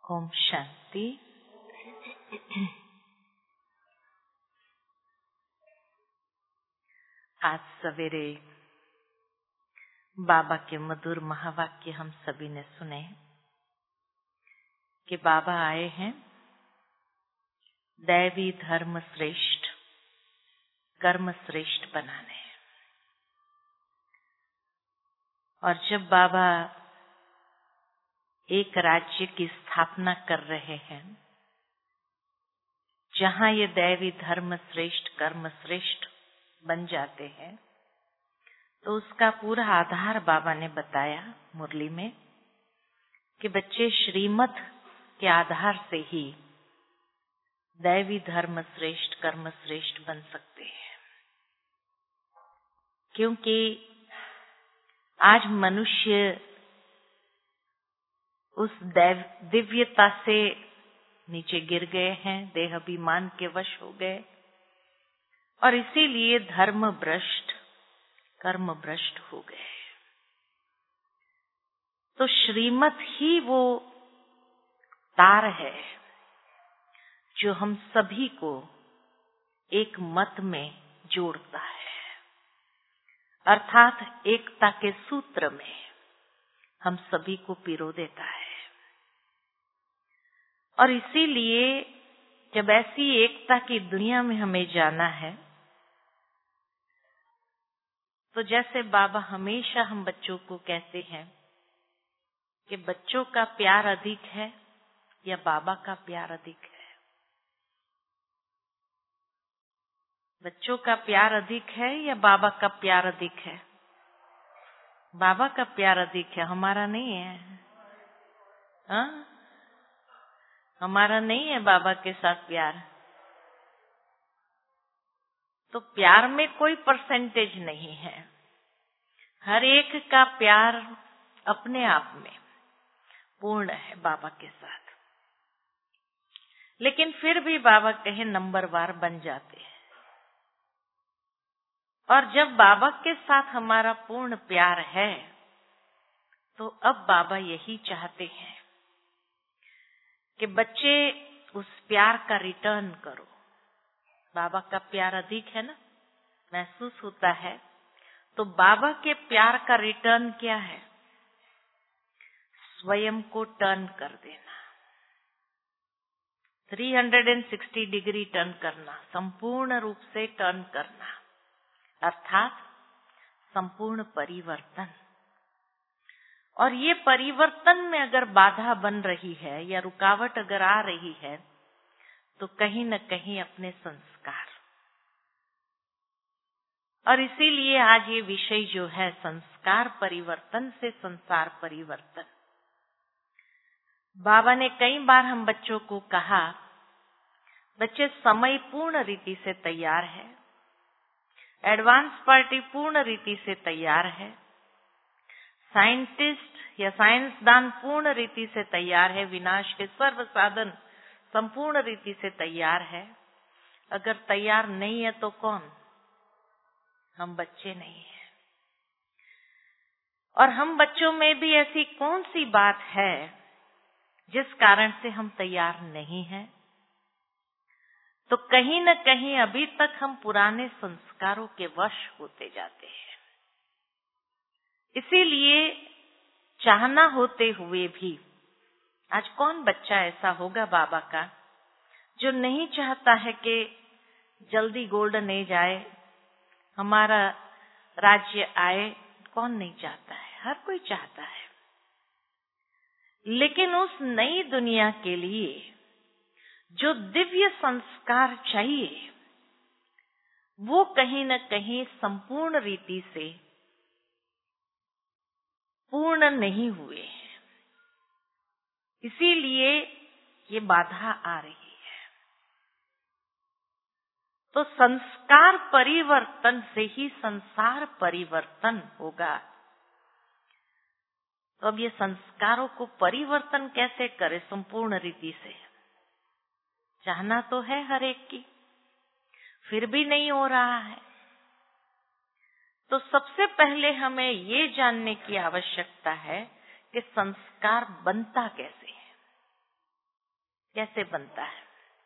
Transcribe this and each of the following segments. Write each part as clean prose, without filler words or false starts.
ओम शांति। आज सवेरे बाबा के मधुर महावाक्य हम सभी ने सुने कि बाबा आए हैं दैवी धर्म श्रेष्ठ, कर्म श्रेष्ठ बनाने। और जब बाबा एक राज्य की स्थापना कर रहे हैं जहां ये दैवी धर्म श्रेष्ठ, कर्म श्रेष्ठ बन जाते हैं, तो उसका पूरा आधार बाबा ने बताया मुरली में कि बच्चे श्रीमत के आधार से ही दैवी धर्म श्रेष्ठ, कर्म श्रेष्ठ बन सकते हैं। क्योंकि आज मनुष्य उस दिव्यता से नीचे गिर गए हैं, देह अभिमान के वश हो गए और इसीलिए धर्म भ्रष्ट, कर्म भ्रष्ट हो गए। तो श्रीमत ही वो तार है जो हम सभी को एक मत में जोड़ता है, अर्थात एकता के सूत्र में हम सभी को पिरो देता है। और इसीलिए जब ऐसी एकता की दुनिया में हमें जाना है, तो जैसे बाबा हमेशा हम बच्चों को कहते हैं कि बच्चों का प्यार अधिक है या बाबा का प्यार अधिक है। बच्चों का प्यार अधिक है या बाबा का प्यार अधिक है? बाबा का प्यार अधिक है, हमारा नहीं है। हाँ, हमारा नहीं है बाबा के साथ प्यार। तो प्यार में कोई परसेंटेज नहीं है, हर एक का प्यार अपने आप में पूर्ण है बाबा के साथ। लेकिन फिर भी बाबा कहे नंबरवार बन जाते हैं। और जब बाबा के साथ हमारा पूर्ण प्यार है, तो अब बाबा यही चाहते हैं कि बच्चे उस प्यार का रिटर्न करो। बाबा का प्यार अधिक है ना, महसूस होता है। तो बाबा के प्यार का रिटर्न क्या है? स्वयं को टर्न कर देना, 360 डिग्री टर्न करना, संपूर्ण रूप से टर्न करना, अर्थात संपूर्ण परिवर्तन। और ये परिवर्तन में अगर बाधा बन रही है या रुकावट अगर आ रही है, तो कहीं न कहीं अपने संस्कार। और इसीलिए आज ये विषय जो है संस्कार परिवर्तन से संसार परिवर्तन। बाबा ने कई बार हम बच्चों को कहा, बच्चे समय पूर्ण रीति से तैयार है, एडवांस पार्टी पूर्ण रीति से तैयार है, साइंटिस्ट या साइंसदान पूर्ण रीति से तैयार है, विनाश के सर्व साधन संपूर्ण रीति से तैयार है। अगर तैयार नहीं है तो कौन? हम बच्चे नहीं हैं। और हम बच्चों में भी ऐसी कौन सी बात है जिस कारण से हम तैयार नहीं हैं? तो कहीं न कहीं अभी तक हम पुराने संस्कारों के वश होते जाते हैं। इसीलिए चाहना होते हुए भी आज कौन बच्चा ऐसा होगा बाबा का जो नहीं चाहता है कि जल्दी गोल्डन एज आए, हमारा राज्य आए? कौन नहीं चाहता है? हर कोई चाहता है। लेकिन उस नई दुनिया के लिए जो दिव्य संस्कार चाहिए, वो कहीं न कहीं संपूर्ण रीति से पूर्ण नहीं हुए हैं। इसीलिए ये बाधा आ रही है। तो संस्कार परिवर्तन से ही संसार परिवर्तन होगा। तो अब ये संस्कारों को परिवर्तन कैसे करें संपूर्ण रीति से? चाहना तो है हर एक की, फिर भी नहीं हो रहा है। तो सबसे पहले हमें ये जानने की आवश्यकता है कि संस्कार बनता कैसे है। कैसे बनता है?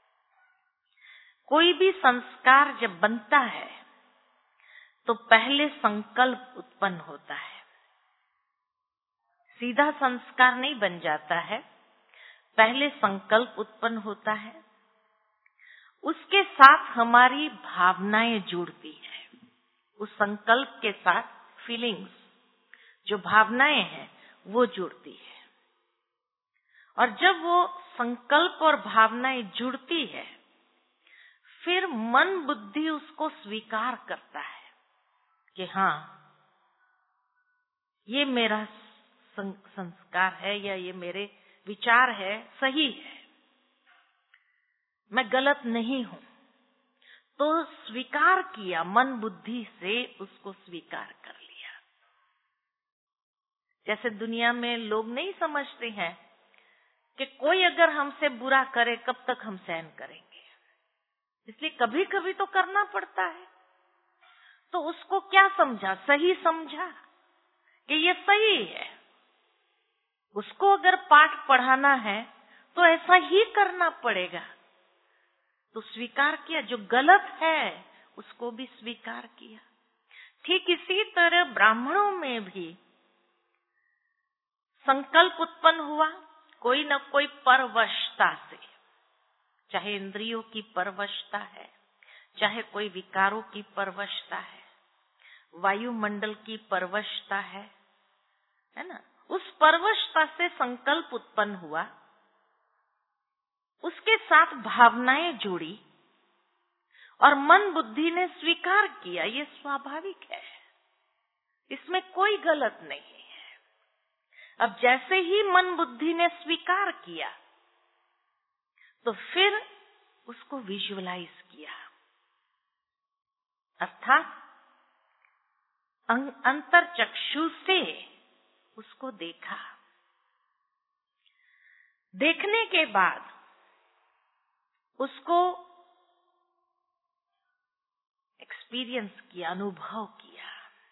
कोई भी संस्कार जब बनता है तो पहले संकल्प उत्पन्न होता है। सीधा संस्कार नहीं बन जाता है, पहले संकल्प उत्पन्न होता है, उसके साथ हमारी भावनाएं जुड़ती है। उस संकल्प के साथ फीलिंग्स, जो भावनाएं हैं, वो जुड़ती है। और जब वो संकल्प और भावनाएं जुड़ती है, फिर मन बुद्धि उसको स्वीकार करता है कि हाँ, ये मेरा संस्कार है या ये मेरे विचार है, सही है, मैं गलत नहीं हूं। तो स्वीकार किया, मन बुद्धि से उसको स्वीकार कर लिया। जैसे दुनिया में लोग नहीं समझते हैं कि कोई अगर हमसे बुरा करे कब तक हम सहन करेंगे, इसलिए कभी कभी तो करना पड़ता है। तो उसको क्या समझा? सही समझा कि ये सही है। उसको अगर पाठ पढ़ाना है तो ऐसा ही करना पड़ेगा। तो स्वीकार किया, जो गलत है उसको भी स्वीकार किया। ठीक इसी तरह ब्राह्मणों में भी संकल्प उत्पन्न हुआ, कोई न कोई परवशता से, चाहे इंद्रियों की परवशता है, चाहे कोई विकारों की परवशता है, वायुमंडल की परवशता है ना। उस परवशता से संकल्प उत्पन्न हुआ, उसके साथ भावनाएं जुड़ी और मन बुद्धि ने स्वीकार किया। ये स्वाभाविक है, इसमें कोई गलत नहीं है। अब जैसे ही मन बुद्धि ने स्वीकार किया तो फिर उसको विजुअलाइज किया, अर्थात अंतर्चक्षु से उसको देखा। देखने के बाद उसको एक्सपीरियंस किया, अनुभव किया।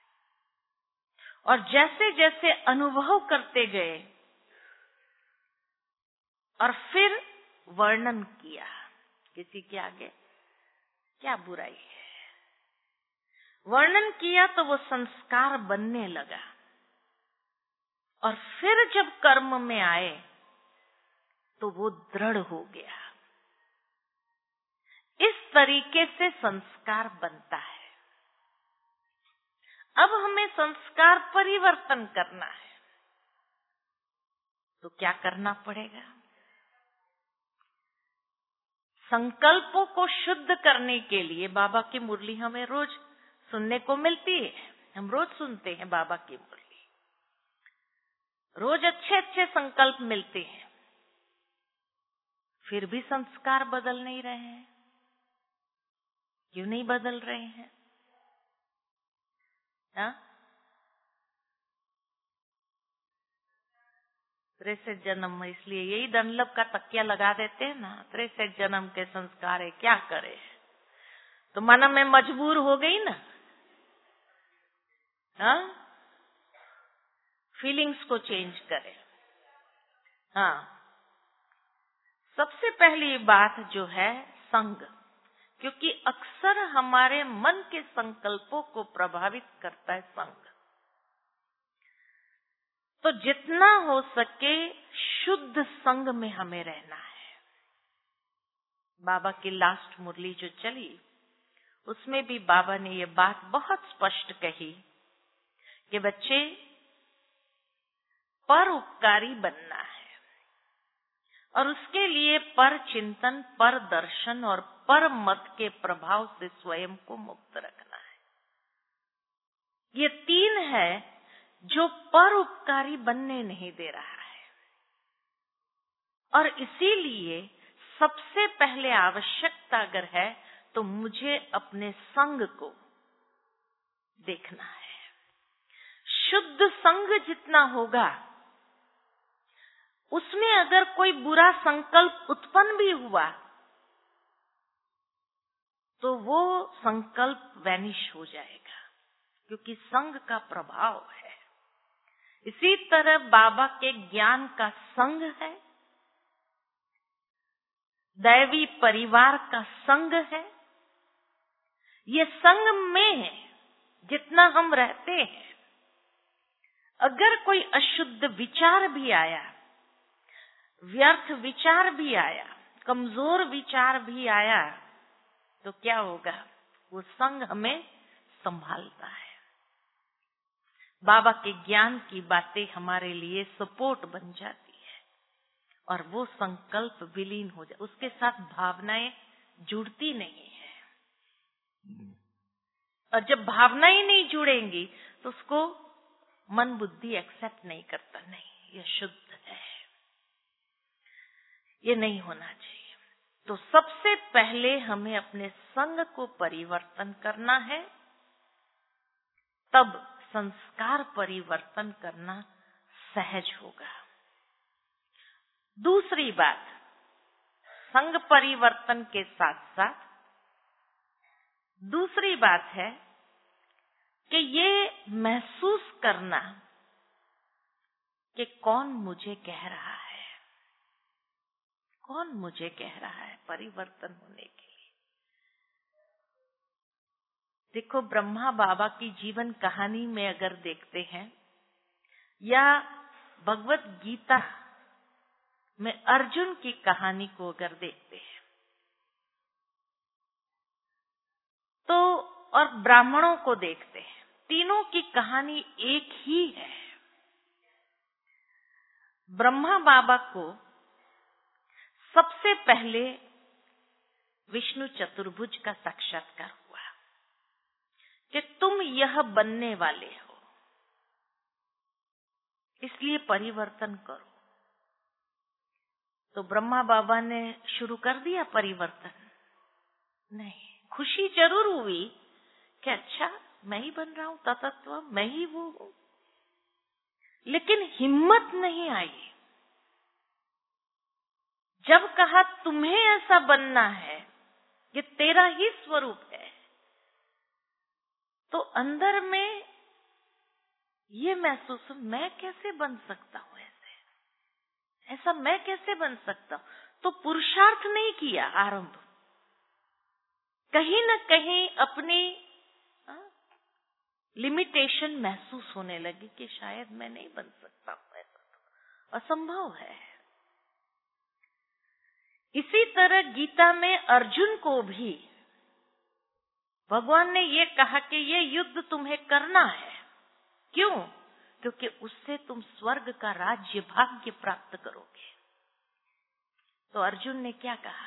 और जैसे जैसे अनुभव करते गए और फिर वर्णन किया, किसी के आगे क्या बुराई है, वर्णन किया तो वो संस्कार बनने लगा। और फिर जब कर्म में आए तो वो दृढ़ हो गया। इस तरीके से संस्कार बनता है। अब हमें संस्कार परिवर्तन करना है, तो क्या करना पड़ेगा? संकल्पों को शुद्ध करने के लिए बाबा की मुरली हमें रोज सुनने को मिलती है। हम रोज सुनते हैं बाबा की मुरली, रोज अच्छे अच्छे संकल्प मिलते हैं, फिर भी संस्कार बदल नहीं रहे हैं। क्यों नहीं बदल रहे हैं? त्रेसठ जन्म, इसलिए यही डनलप का तकिया लगा देते हैं ना, 63 जन्म के संस्कार है, क्या करे। तो माना मैं मजबूर हो गई ना, फीलिंग्स को चेंज करे। सबसे पहली बात जो है संग, क्योंकि अक्सर हमारे मन के संकल्पों को प्रभावित करता है संग। तो जितना हो सके शुद्ध संग में हमें रहना है। बाबा की लास्ट मुरली जो चली, उसमें भी बाबा ने ये बात बहुत स्पष्ट कही कि बच्चे, पर उपकारी बनना है और उसके लिए पर चिंतन, पर दर्शन और पर मत के प्रभाव से स्वयं को मुक्त रखना है। ये 3 है जो पर उपकारी बनने नहीं दे रहा है। और इसीलिए सबसे पहले आवश्यकता अगर है तो मुझे अपने संग को देखना है। शुद्ध संग जितना होगा, उसमें अगर कोई बुरा संकल्प उत्पन्न भी हुआ तो वो संकल्प वैनिश हो जाएगा, क्योंकि संग का प्रभाव है। इसी तरह बाबा के ज्ञान का संग है दैवी परिवार का संग है। ये संग में जितना हम रहते हैं, अगर कोई अशुद्ध विचार भी आया, व्यर्थ विचार भी आया, कमजोर विचार भी आया, तो क्या होगा? वो संग हमें संभालता है। बाबा के ज्ञान की बातें हमारे लिए सपोर्ट बन जाती है और वो संकल्प विलीन हो जाए, उसके साथ भावनाएं जुड़ती नहीं है। और जब भावनाएं नहीं जुड़ेंगी तो उसको मन बुद्धि एक्सेप्ट नहीं करता, नहीं ये शुद्ध है, ये नहीं होना चाहिए। तो सबसे पहले हमें अपने संग को परिवर्तन करना है, तब संस्कार परिवर्तन करना सहज होगा। दूसरी बात, संग परिवर्तन के साथ साथ दूसरी बात है कि ये महसूस करना कि कौन मुझे कह रहा है, कौन मुझे कह रहा है परिवर्तन होने के लिए। देखो, ब्रह्मा बाबा की जीवन कहानी में अगर देखते हैं या भगवत गीता में अर्जुन की कहानी को अगर देखते हैं तो, और ब्राह्मणों को देखते हैं, तीनों की कहानी एक ही है। ब्रह्मा बाबा को सबसे पहले विष्णु चतुर्भुज का साक्षात्कार हुआ कि तुम यह बनने वाले हो, इसलिए परिवर्तन करो। तो ब्रह्मा बाबा ने शुरू कर दिया परिवर्तन? नहीं, खुशी जरूर हुई कि अच्छा मैं ही बन रहा हूं तत्व, मैं ही वो हूं, लेकिन हिम्मत नहीं आई। जब कहा तुम्हें ऐसा बनना है, ये तेरा ही स्वरूप है, तो अंदर में ये महसूस, मैं कैसे बन सकता हूं ऐसा मैं कैसे बन सकता हूं? तो पुरुषार्थ नहीं किया आरंभ, कहीं न कहीं अपनी लिमिटेशन महसूस होने लगी कि शायद मैं नहीं बन सकता हूं, ऐसा तो असंभव है। इसी तरह गीता में अर्जुन को भी भगवान ने ये कहा कि ये युद्ध तुम्हें करना है। क्यों? क्योंकि उससे तुम स्वर्ग का राज्य भाग्य प्राप्त करोगे। तो अर्जुन ने क्या कहा?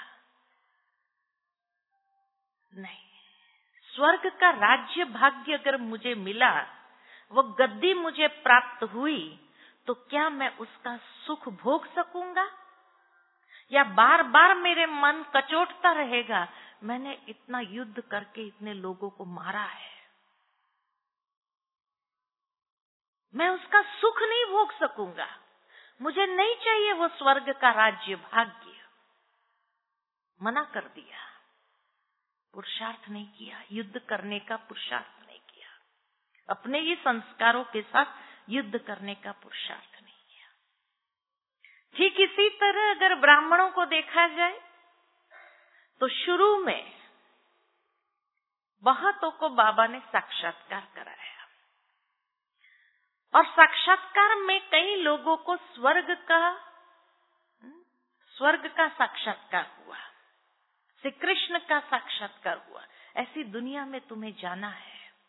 नहीं, स्वर्ग का राज्य भाग्य अगर मुझे मिला, वो गद्दी मुझे प्राप्त हुई, तो क्या मैं उसका सुख भोग सकूंगा? या बार बार मेरे मन कचोटता रहेगा, मैंने इतना युद्ध करके इतने लोगों को मारा है, मैं उसका सुख नहीं भोग सकूंगा, मुझे नहीं चाहिए वो स्वर्ग का राज्य भाग्य। मना कर दिया, पुरुषार्थ नहीं किया, युद्ध करने का पुरुषार्थ नहीं किया, अपने ही संस्कारों के साथ युद्ध करने का पुरुषार्थ नहीं किया। ठीक इसी तरह अगर ब्राह्मणों को देखा जाए तो शुरू में बहुतों को बाबा ने साक्षात्कार कराया, और साक्षात्कार में कई लोगों को स्वर्ग का साक्षात्कार हुआ, श्री कृष्ण का साक्षात्कार हुआ। ऐसी दुनिया में तुम्हें जाना है।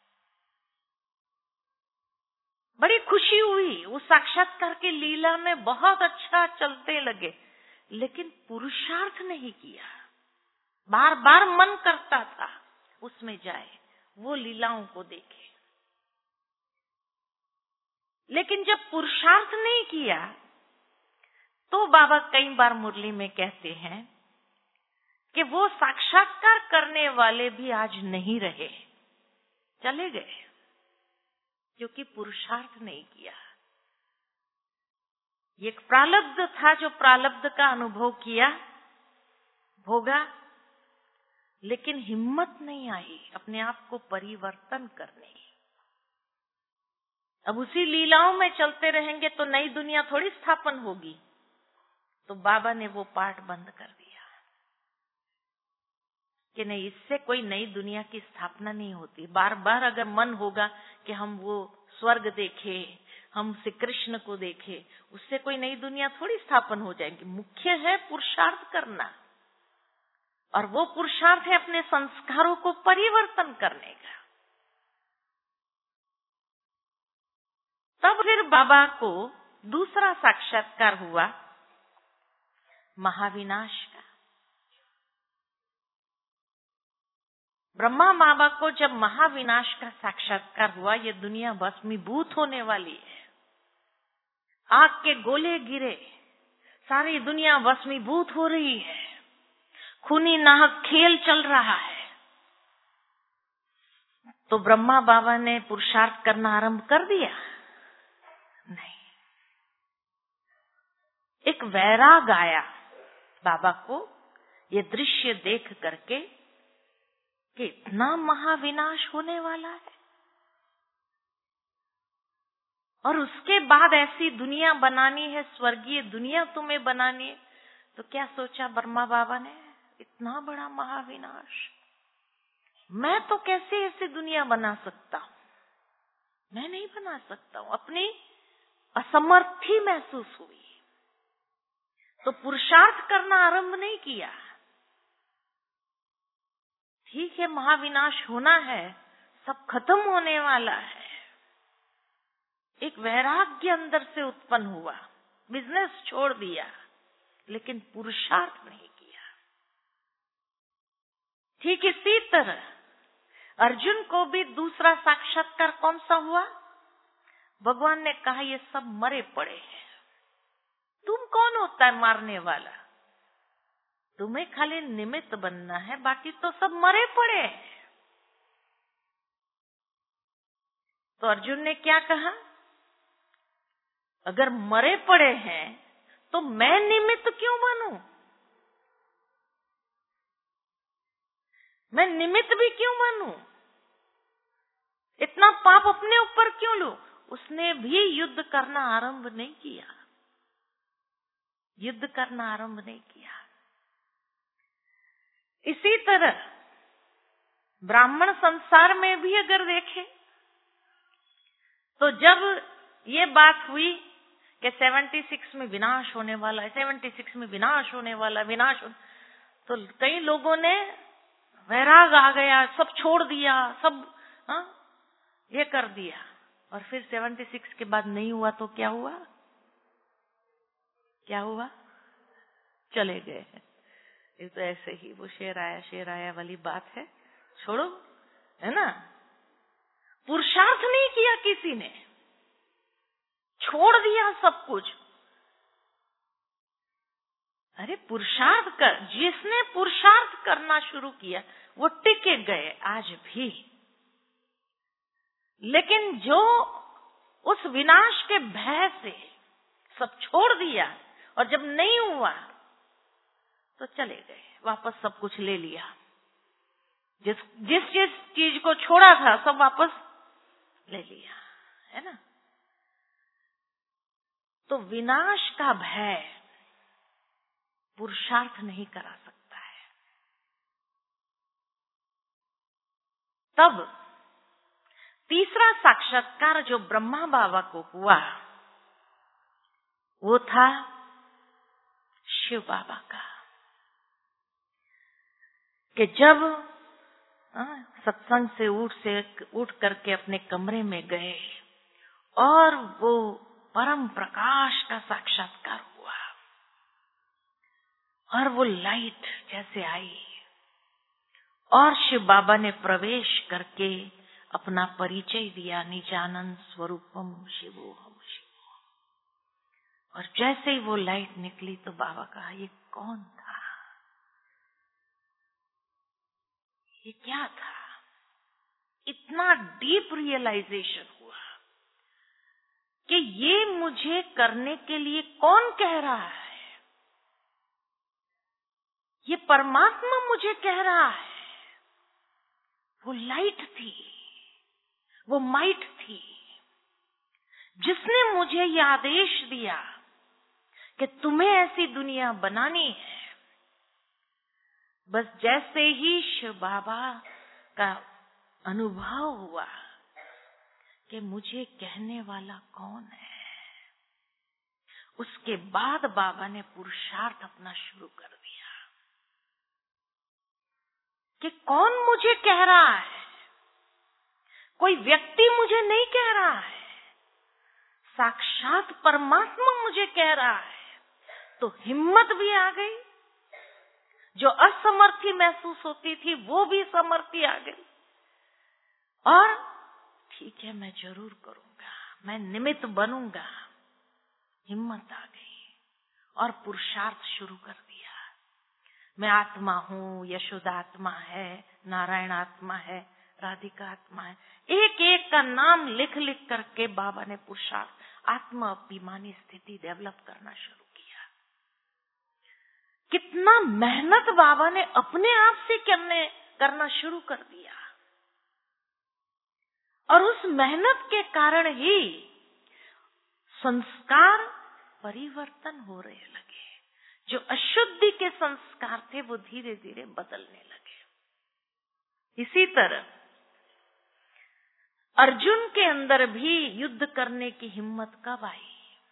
बड़ी खुशी हुई, उस साक्षात्कार की लीला में बहुत अच्छा चलते लगे, लेकिन पुरुषार्थ नहीं किया। बार बार मन करता था उसमें जाए, वो लीलाओं को देखे, लेकिन जब पुरुषार्थ नहीं किया तो बाबा कई बार मुरली में कहते हैं कि वो साक्षात्कार करने वाले भी आज नहीं रहे, चले गए, क्योंकि पुरुषार्थ नहीं किया। ये एक प्रारब्ध था, जो प्रारब्ध का अनुभव किया, भोगा, लेकिन हिम्मत नहीं आई अपने आप को परिवर्तन करने की। अब उसी लीलाओं में चलते रहेंगे तो नई दुनिया थोड़ी स्थापन होगी। तो बाबा ने वो पाठ बंद कर दिया। कि नहीं, इससे कोई नई दुनिया की स्थापना नहीं होती। बार बार अगर मन होगा कि हम वो स्वर्ग देखे, हम श्री कृष्ण को देखे, उससे कोई नई दुनिया थोड़ी स्थापन हो जाएगी। मुख्य है पुरुषार्थ करना, और वो पुरुषार्थ है अपने संस्कारों को परिवर्तन करने का। तब फिर बाबा को दूसरा साक्षात्कार हुआ महाविनाश का। ब्रह्मा बाबा को जब महाविनाश का साक्षात्कार हुआ, ये दुनिया भस्मीभूत होने वाली है, आग के गोले गिरे, सारी दुनिया भस्मीभूत हो रही है, खूनी नाहक खेल चल रहा है, तो ब्रह्मा बाबा ने पुरुषार्थ करना आरंभ कर दिया? नहीं। एक वैराग आया बाबा को ये दृश्य देख करके कि इतना महाविनाश होने वाला है, और उसके बाद ऐसी दुनिया बनानी है, स्वर्गीय दुनिया तुम्हें बनानी है। तो क्या सोचा ब्रह्मा बाबा ने, इतना बड़ा महाविनाश, मैं तो कैसे ऐसी दुनिया बना सकता हूं? मैं नहीं बना सकता हूं। अपनी असमर्थी महसूस हुई, तो पुरुषार्थ करना आरंभ नहीं किया। ठीक है, महाविनाश होना है, सब खत्म होने वाला है। एक वैराग्य अंदर से उत्पन्न हुआ, बिजनेस छोड़ दिया, लेकिन पुरुषार्थ नहीं किया। ठीक इसी तरह अर्जुन को भी दूसरा साक्षात्कार कौन सा हुआ? भगवान ने कहा ये सब मरे पड़े हैं, तुम कौन होता है मारने वाला? तुम्हें खाली निमित्त बनना है, बाकी तो सब मरे पड़े हैं। तो अर्जुन ने क्या कहा, अगर मरे पड़े हैं तो मैं निमित्त क्यों बनूं? मैं निमित्त भी क्यों बनूं? इतना पाप अपने ऊपर क्यों लूं? उसने भी युद्ध करना आरंभ नहीं किया, युद्ध करना आरंभ नहीं किया। इसी तरह ब्राह्मण संसार में भी अगर देखें, तो जब ये बात हुई कि 76 में विनाश होने वाला है, 76 में विनाश होने वाला, तो कई लोगों ने वैराग आ गया, सब छोड़ दिया, सब ये कर दिया। और फिर 76 के बाद नहीं हुआ तो क्या हुआ? क्या हुआ? चले गए। ये तो ऐसे ही वो शेर आया वाली बात है, छोड़ो, है ना। पुरुषार्थ नहीं किया किसी ने, छोड़ दिया सब कुछ। अरे पुरुषार्थ कर, जिसने पुरुषार्थ करना शुरू किया वो टिके गए आज भी। लेकिन जो उस विनाश के भय से सब छोड़ दिया और जब नहीं हुआ तो चले गए, वापस सब कुछ ले लिया। जिस जिस चीज को छोड़ा था सब वापस ले लिया, है ना। तो विनाश का भय पुरुषार्थ नहीं करा सकता है। तब तीसरा साक्षात्कार जो ब्रह्मा बाबा को हुआ वो था शिव बाबा का, कि जब सत्संग से उठ करके अपने कमरे में गए और वो परम प्रकाश का साक्षात्कार हुआ और वो लाइट जैसे आई और शिव बाबा ने प्रवेश करके अपना परिचय दिया, निजानंद स्वरूपम शिवोहम शिवो। और जैसे ही वो लाइट निकली तो बाबा कहा ये कौन था, ये क्या था? इतना डीप रियलाइजेशन हुआ कि ये मुझे करने के लिए कौन कह रहा है, ये परमात्मा मुझे कह रहा है। वो लाइट थी, वो माइट थी जिसने मुझे ये आदेश दिया कि तुम्हें ऐसी दुनिया बनानी है। बस जैसे ही शिव बाबा का अनुभव हुआ कि मुझे कहने वाला कौन है, उसके बाद बाबा ने पुरुषार्थ अपना शुरू कर दिया कि कौन मुझे कह रहा है। कोई व्यक्ति मुझे नहीं कह रहा है, साक्षात परमात्मा मुझे कह रहा है। तो हिम्मत भी आ गई, जो असमर्थी महसूस होती थी वो भी समर्थी आ गई। और ठीक है, मैं जरूर करूंगा, मैं निमित्त बनूंगा। हिम्मत आ गई और पुरुषार्थ शुरू कर दिया। मैं आत्मा हूँ, यशोदा आत्मा है, नारायण आत्मा है, राधिका आत्मा है। एक एक का नाम लिख लिख करके बाबा ने पुरुषार्थ, आत्मा अभिमानी स्थिति डेवलप करना शुरू किया। कितना मेहनत बाबा ने अपने आप से करना शुरू कर दिया। और उस मेहनत के कारण ही संस्कार परिवर्तन हो रहे लगे। जो अशुद्धि के संस्कार थे वो धीरे धीरे बदलने लगे। इसी तरह अर्जुन के अंदर भी युद्ध करने की हिम्मत कब आई?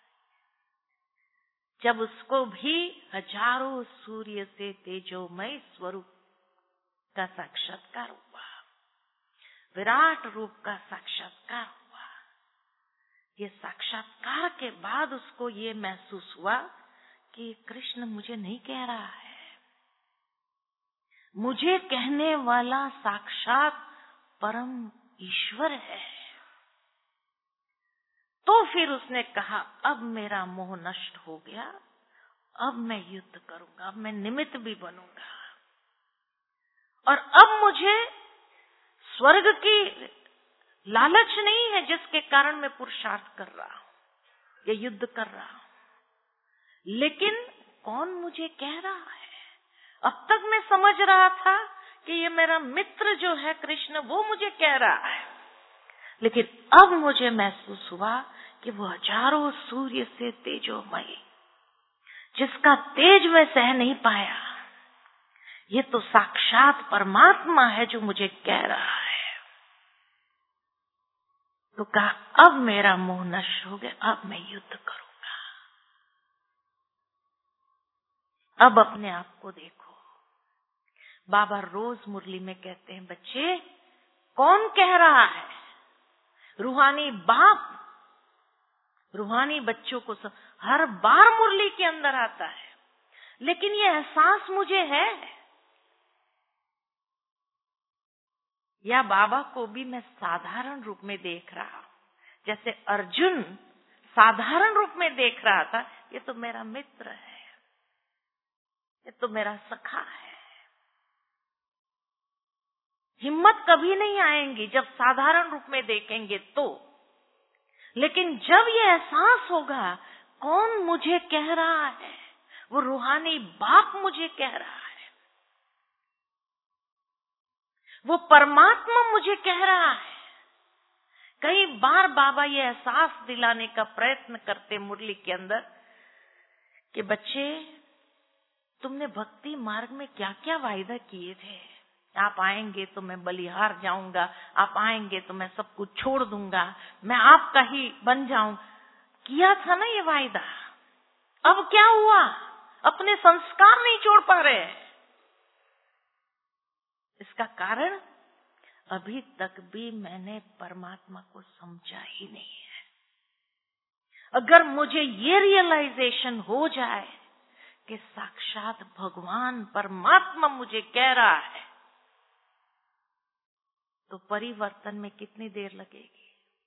जब उसको भी हजारों सूर्य से तेजोमय स्वरूप का साक्षात्कार हुआ, विराट रूप का साक्षात्कार हुआ। ये साक्षात्कार के बाद उसको ये महसूस हुआ कि कृष्ण मुझे नहीं कह रहा है, मुझे कहने वाला साक्षात परम ईश्वर है। तो फिर उसने कहा, अब मेरा मोह नष्ट हो गया, अब मैं युद्ध करूंगा, अब मैं निमित्त भी बनूंगा। और अब मुझे स्वर्ग की लालच नहीं है जिसके कारण मैं पुरुषार्थ कर रहा हूं, ये युद्ध कर रहा हूं। लेकिन कौन मुझे कह रहा है? अब तक मैं समझ रहा था कि ये मेरा मित्र जो है कृष्ण, वो मुझे कह रहा है। लेकिन अब मुझे महसूस हुआ कि वो हजारों सूर्य से तेजोमय, जिसका तेज मैं सह नहीं पाया, ये तो साक्षात परमात्मा है जो मुझे कह रहा है। तो कहा, अब मेरा मोह नष्ट हो गया, अब मैं युद्ध करूंगा। अब अपने आप को देखो। बाबा रोज मुरली में कहते हैं, बच्चे कौन कह रहा है? रूहानी बाप रूहानी बच्चों को हर बार मुरली के अंदर आता है। लेकिन ये एहसास मुझे है, या बाबा को भी मैं साधारण रूप में देख रहा हूं, जैसे अर्जुन साधारण रूप में देख रहा था, ये तो मेरा मित्र है, ये तो मेरा सखा है। हिम्मत कभी नहीं आएंगी जब साधारण रूप में देखेंगे तो। लेकिन जब ये एहसास होगा कौन मुझे कह रहा है, वो रूहानी बाप मुझे कह रहा है, वो परमात्मा मुझे कह रहा है। कई बार बाबा ये एहसास दिलाने का प्रयत्न करते मुरली के अंदर कि बच्चे, तुमने भक्ति मार्ग में क्या क्या वायदा किए थे। आप आएंगे तो मैं बलिहार जाऊंगा, आप आएंगे तो मैं सब कुछ छोड़ दूंगा, मैं आपका ही बन जाऊं। किया था ना ये वायदा। अब क्या हुआ? अपने संस्कार नहीं छोड़ पा रहे। इसका कारण अभी तक भी मैंने परमात्मा को समझा ही नहीं है। अगर मुझे ये रियलाइजेशन हो जाए कि साक्षात भगवान परमात्मा मुझे कह रहा है, तो परिवर्तन में कितनी देर लगेगी?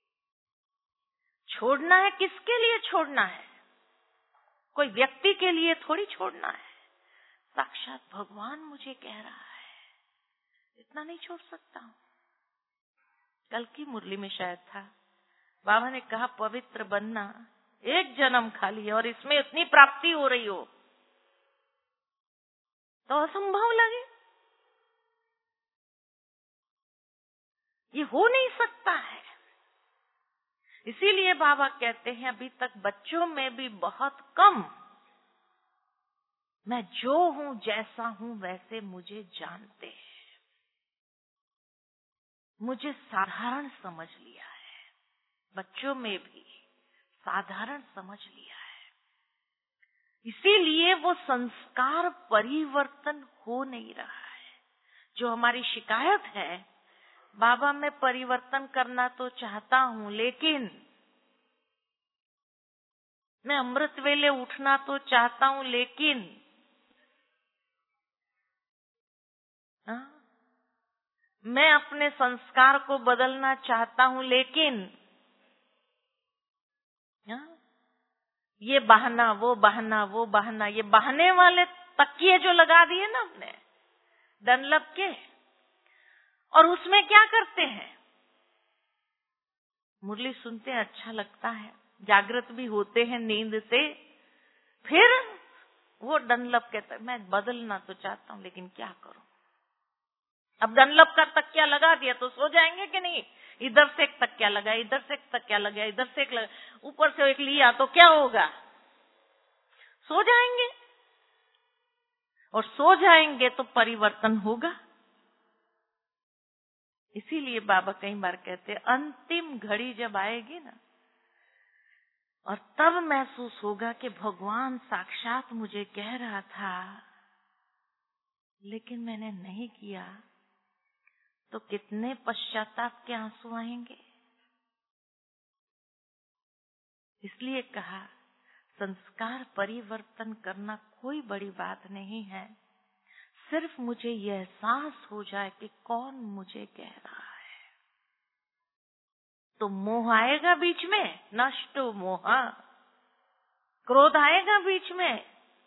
छोड़ना है, किसके लिए छोड़ना है? कोई व्यक्ति के लिए थोड़ी छोड़ना है। साक्षात भगवान मुझे कह रहा है, इतना नहीं छोड़ सकता हूं। कल की मुरली में शायद था, बाबा ने कहा पवित्र बनना एक जन्म खाली है, और इसमें इतनी प्राप्ति हो रही हो तो असंभव लगे। ये हो नहीं सकता है। इसीलिए बाबा कहते हैं अभी तक बच्चों में भी बहुत कम मैं जो हूं, जैसा हूं, वैसे मुझे जानते हैं, मुझे साधारण समझ लिया है, बच्चों में भी साधारण समझ लिया है। इसीलिए वो संस्कार परिवर्तन हो नहीं रहा है। जो हमारी शिकायत है, बाबा मैं परिवर्तन करना तो चाहता हूं, लेकिन मैं अमृत वेले उठना तो चाहता हूं, लेकिन मैं अपने संस्कार को बदलना चाहता हूं, लेकिन ये बहाना, वो बहाना, वो बहाना, ये बहाने वाले तकिए जो लगा दिए ना हमने डनलप के, और उसमें क्या करते हैं, मुरली सुनते हैं, अच्छा लगता है, जागृत भी होते हैं नींद से, फिर वो डनलप कहता है मैं बदलना तो चाहता हूं, लेकिन क्या करूं। अब डनलप का तकिया लगा दिया तो सो जाएंगे कि नहीं। इधर से एक तकिया लगा, इधर से एक तकिया लगा, इधर से एक लगा, ऊपर से एक लिया तो क्या होगा, सो जाएंगे। और सो जाएंगे तो परिवर्तन होगा। इसीलिए बाबा कई बार कहते हैं अंतिम घड़ी जब आएगी ना, और तब महसूस होगा कि भगवान साक्षात मुझे कह रहा था, लेकिन मैंने नहीं किया, तो कितने पश्चाताप के आंसू आएंगे। इसलिए कहा संस्कार परिवर्तन करना कोई बड़ी बात नहीं है, सिर्फ मुझे यह एहसास हो जाए कि कौन मुझे कह रहा है। तो मोह आएगा बीच में, नष्ट मोह, क्रोध आएगा बीच में,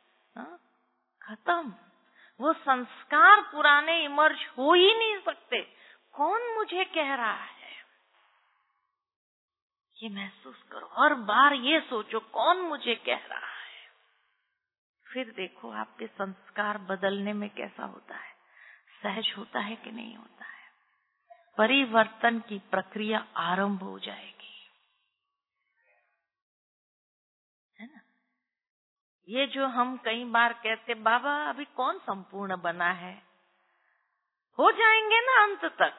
खत्म। वो संस्कार पुराने इमर्ज हो ही नहीं सकते। कौन मुझे कह रहा है, ये महसूस करो, हर बार ये सोचो कौन मुझे कह रहा है। फिर देखो आपके संस्कार बदलने में कैसा होता है, सहज होता है कि नहीं होता है। परिवर्तन की प्रक्रिया आरंभ हो जाएगी, है ना। ये जो हम कई बार कहते बाबा अभी कौन संपूर्ण बना है, हो जाएंगे ना अंत तक।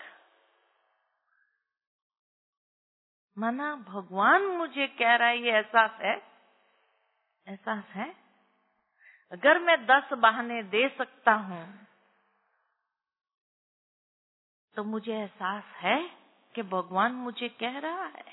मना भगवान मुझे कह रहा है, ये एहसास है, एहसास है। अगर मैं 10 बहाने दे सकता हूं तो मुझे एहसास है कि भगवान मुझे कह रहा है।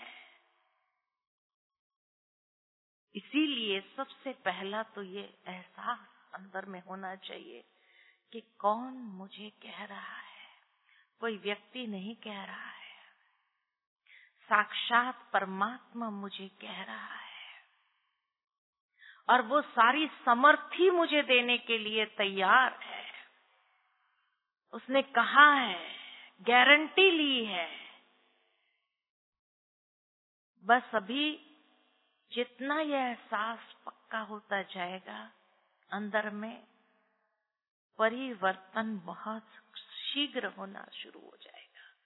इसीलिए सबसे पहला तो ये एहसास अंदर में होना चाहिए कि कौन मुझे कह रहा है। कोई व्यक्ति नहीं कह रहा है, साक्षात परमात्मा मुझे कह रहा है, और वो सारी समर्थी मुझे देने के लिए तैयार है। उसने कहा है, गारंटी ली है। बस अभी जितना यह एहसास पक्का होता जाएगा, अंदर में परिवर्तन बहुत शीघ्र होना शुरू हो जाएगा।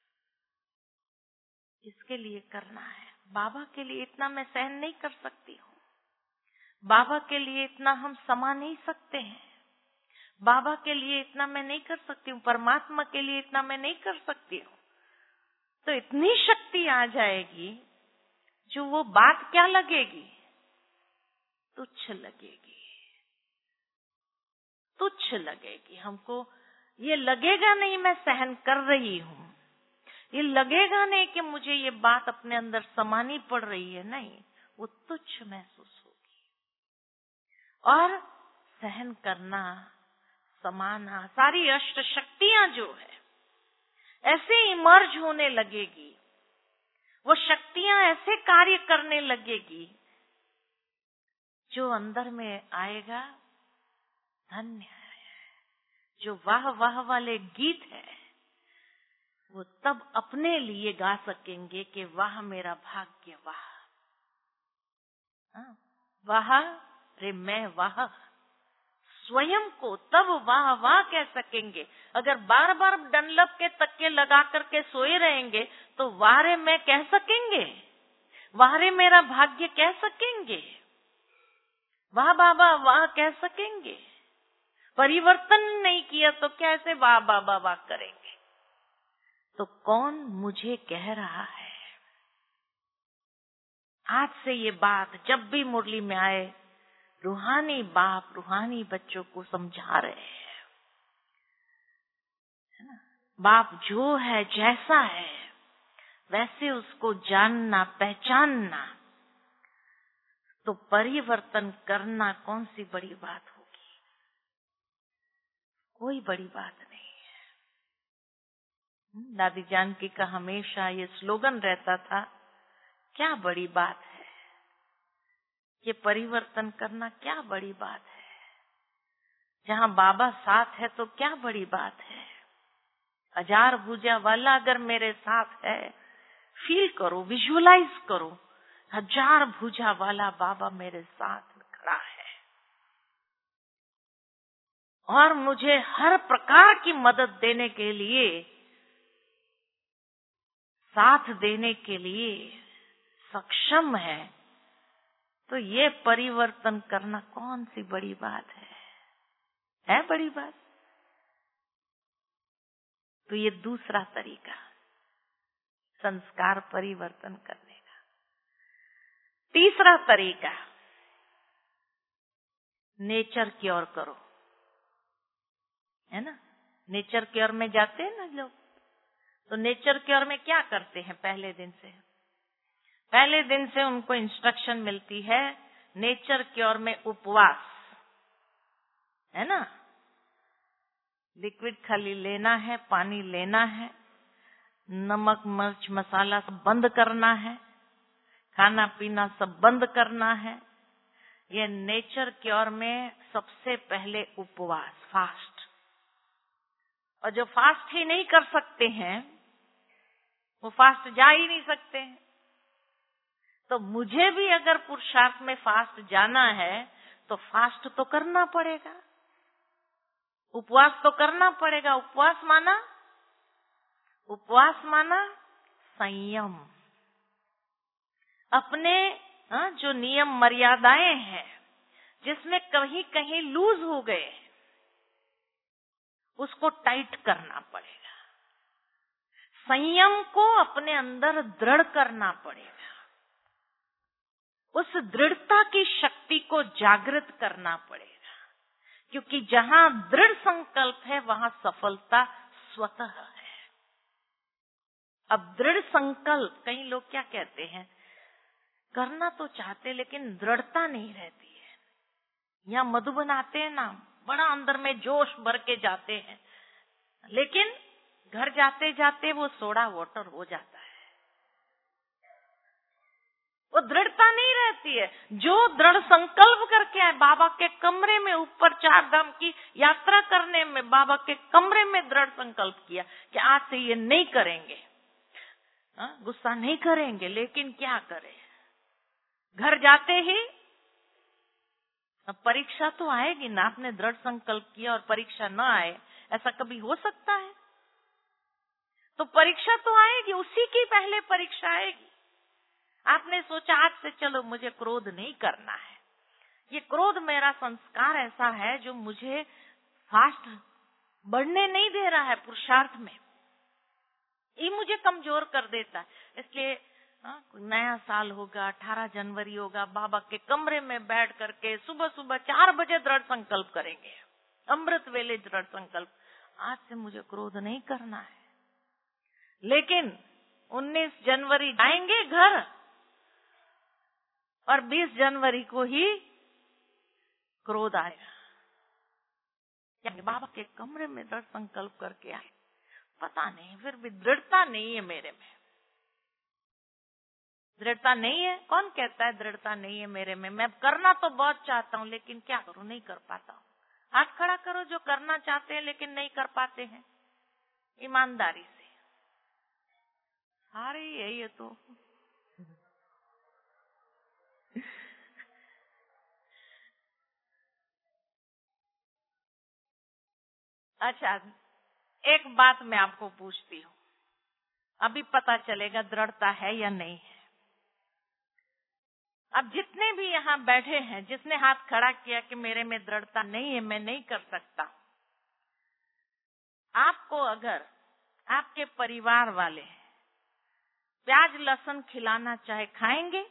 इसके लिए करना है। बाबा के लिए इतना मैं सहन नहीं कर सकती हूँ, बाबा के लिए इतना हम समा नहीं सकते हैं, बाबा के लिए इतना मैं नहीं कर सकती हूँ, परमात्मा के लिए इतना मैं नहीं कर सकती हूँ। तो इतनी शक्ति आ जाएगी जो वो बात क्या लगेगी, तुच्छ लगेगी, तुच्छ लगेगी। हमको ये लगेगा नहीं मैं सहन कर रही हूँ, ये लगेगा नहीं कि मुझे ये बात अपने अंदर समानी पड़ रही है, नहीं, वो तुच्छ महसूस होगी। और सहन करना, समाना, सारी अष्ट शक्तियां जो है ऐसे इमर्ज होने लगेगी, वो शक्तियां ऐसे कार्य करने लगेगी, जो अंदर में आएगा धन्य है। जो वाह वाह वाले गीत है वो तब अपने लिए गा सकेंगे कि वाह मेरा भाग्य, वाह, वाह रे मैं वाह, स्वयं को तब वाह वाह कह सकेंगे। अगर बार बार डनलप के तकिए लगा करके सोए रहेंगे तो वाह रे मैं कह सकेंगे, वाह रे मेरा भाग्य कह सकेंगे, वाह बाबा वाह कह सकेंगे। परिवर्तन नहीं किया तो कैसे वाह वाह वाह वाह करेंगे? तो कौन मुझे कह रहा है? आज से ये बात जब भी मुरली में आए, रूहानी बाप रूहानी बच्चों को समझा रहे हैं, है ना? बाप जो है, जैसा है, वैसे उसको जानना, पहचानना, तो परिवर्तन करना कौन सी बड़ी बात होगी? कोई बड़ी बात नहीं है। दादी जानकी का हमेशा ये स्लोगन रहता था, क्या बड़ी बात है, ये परिवर्तन करना क्या बड़ी बात है? जहाँ बाबा साथ है तो क्या बड़ी बात है? 1000 भुजा वाला अगर मेरे साथ है, फील करो, विजुअलाइज करो, 1000 भुजा वाला बाबा मेरे साथ खड़ा है और मुझे हर प्रकार की मदद देने के लिए, साथ देने के लिए सक्षम है। तो ये परिवर्तन करना कौन सी बड़ी बात है? है बड़ी बात? तो ये दूसरा तरीका संस्कार परिवर्तन करने का। तीसरा तरीका, नेचर क्योर करो, है ना? नेचर क्योर में जाते हैं ना लोग, तो नेचर क्योर में क्या करते हैं? पहले दिन से उनको इंस्ट्रक्शन मिलती है, नेचर क्योर में उपवास, है ना? लिक्विड खाली लेना है, पानी लेना है, नमक मिर्च मसाला सब बंद करना है, खाना पीना सब बंद करना है। ये नेचर क्योर में सबसे पहले उपवास, फास्ट। और जो फास्ट ही नहीं कर सकते हैं, वो फास्ट जा ही नहीं सकते हैं। तो मुझे भी अगर पुरुषार्थ में फास्ट जाना है तो फास्ट तो करना पड़ेगा, उपवास तो करना पड़ेगा। उपवास माना संयम। अपने जो नियम मर्यादाएं हैं, जिसमें कहीं कहीं लूज हो गए, उसको टाइट करना पड़ेगा। संयम को अपने अंदर दृढ़ करना पड़ेगा। उस दृढ़ता की शक्ति को जागृत करना पड़ेगा, क्योंकि जहां दृढ़ संकल्प है वहां सफलता स्वतः है। अब दृढ़ संकल्प, कई लोग क्या कहते हैं, करना तो चाहते लेकिन दृढ़ता नहीं रहती है। यहाँ मधु बनाते हैं ना, बड़ा अंदर में जोश भर के जाते हैं, लेकिन घर जाते जाते वो सोडा वाटर हो जाता है। वो दृढ़ता नहीं रहती है। जो दृढ़ संकल्प करके आए, बाबा के कमरे में ऊपर 4 धाम की यात्रा करने में बाबा के कमरे में दृढ़ संकल्प किया कि आज से ये नहीं करेंगे, गुस्सा नहीं करेंगे, लेकिन क्या करें, घर जाते ही अब परीक्षा तो आएगी ना। आपने दृढ़ संकल्प किया और परीक्षा न आए, ऐसा कभी हो सकता है? तो परीक्षा तो आएगी, उसी की पहले परीक्षा आएगी। आपने सोचा आज से चलो मुझे क्रोध नहीं करना है, ये क्रोध मेरा संस्कार ऐसा है जो मुझे फास्ट बढ़ने नहीं दे रहा है पुरुषार्थ में, ये मुझे कमजोर कर देता है। इसलिए नया साल होगा, 18 जनवरी होगा, बाबा के कमरे में बैठ करके सुबह सुबह 4 बजे दृढ़ संकल्प करेंगे, अमृत वेले दृढ़ संकल्प, आज से मुझे क्रोध नहीं करना है। लेकिन 19 जनवरी जाएंगे घर और 20 जनवरी को ही क्रोध आएगा। बाबा के कमरे में दृढ़ संकल्प करके आए, पता नहीं, फिर भी दृढ़ता नहीं है मेरे में। दृढ़ता नहीं है, कौन कहता है दृढ़ता नहीं है मेरे में? मैं करना तो बहुत चाहता हूँ, लेकिन क्या करूँ, नहीं कर पाता हूँ। हाथ खड़ा करो जो करना चाहते हैं लेकिन नहीं कर पाते हैं, ईमानदारी से। अरे यही है तो अच्छा, एक बात मैं आपको पूछती हूँ, अभी पता चलेगा दृढ़ता है या नहीं है। अब जितने भी यहाँ बैठे हैं, जिसने हाथ खड़ा किया कि मेरे में दृढ़ता नहीं है, मैं नहीं कर सकता, आपको अगर आपके परिवार वाले प्याज लहसुन खिलाना चाहे, खाएंगे?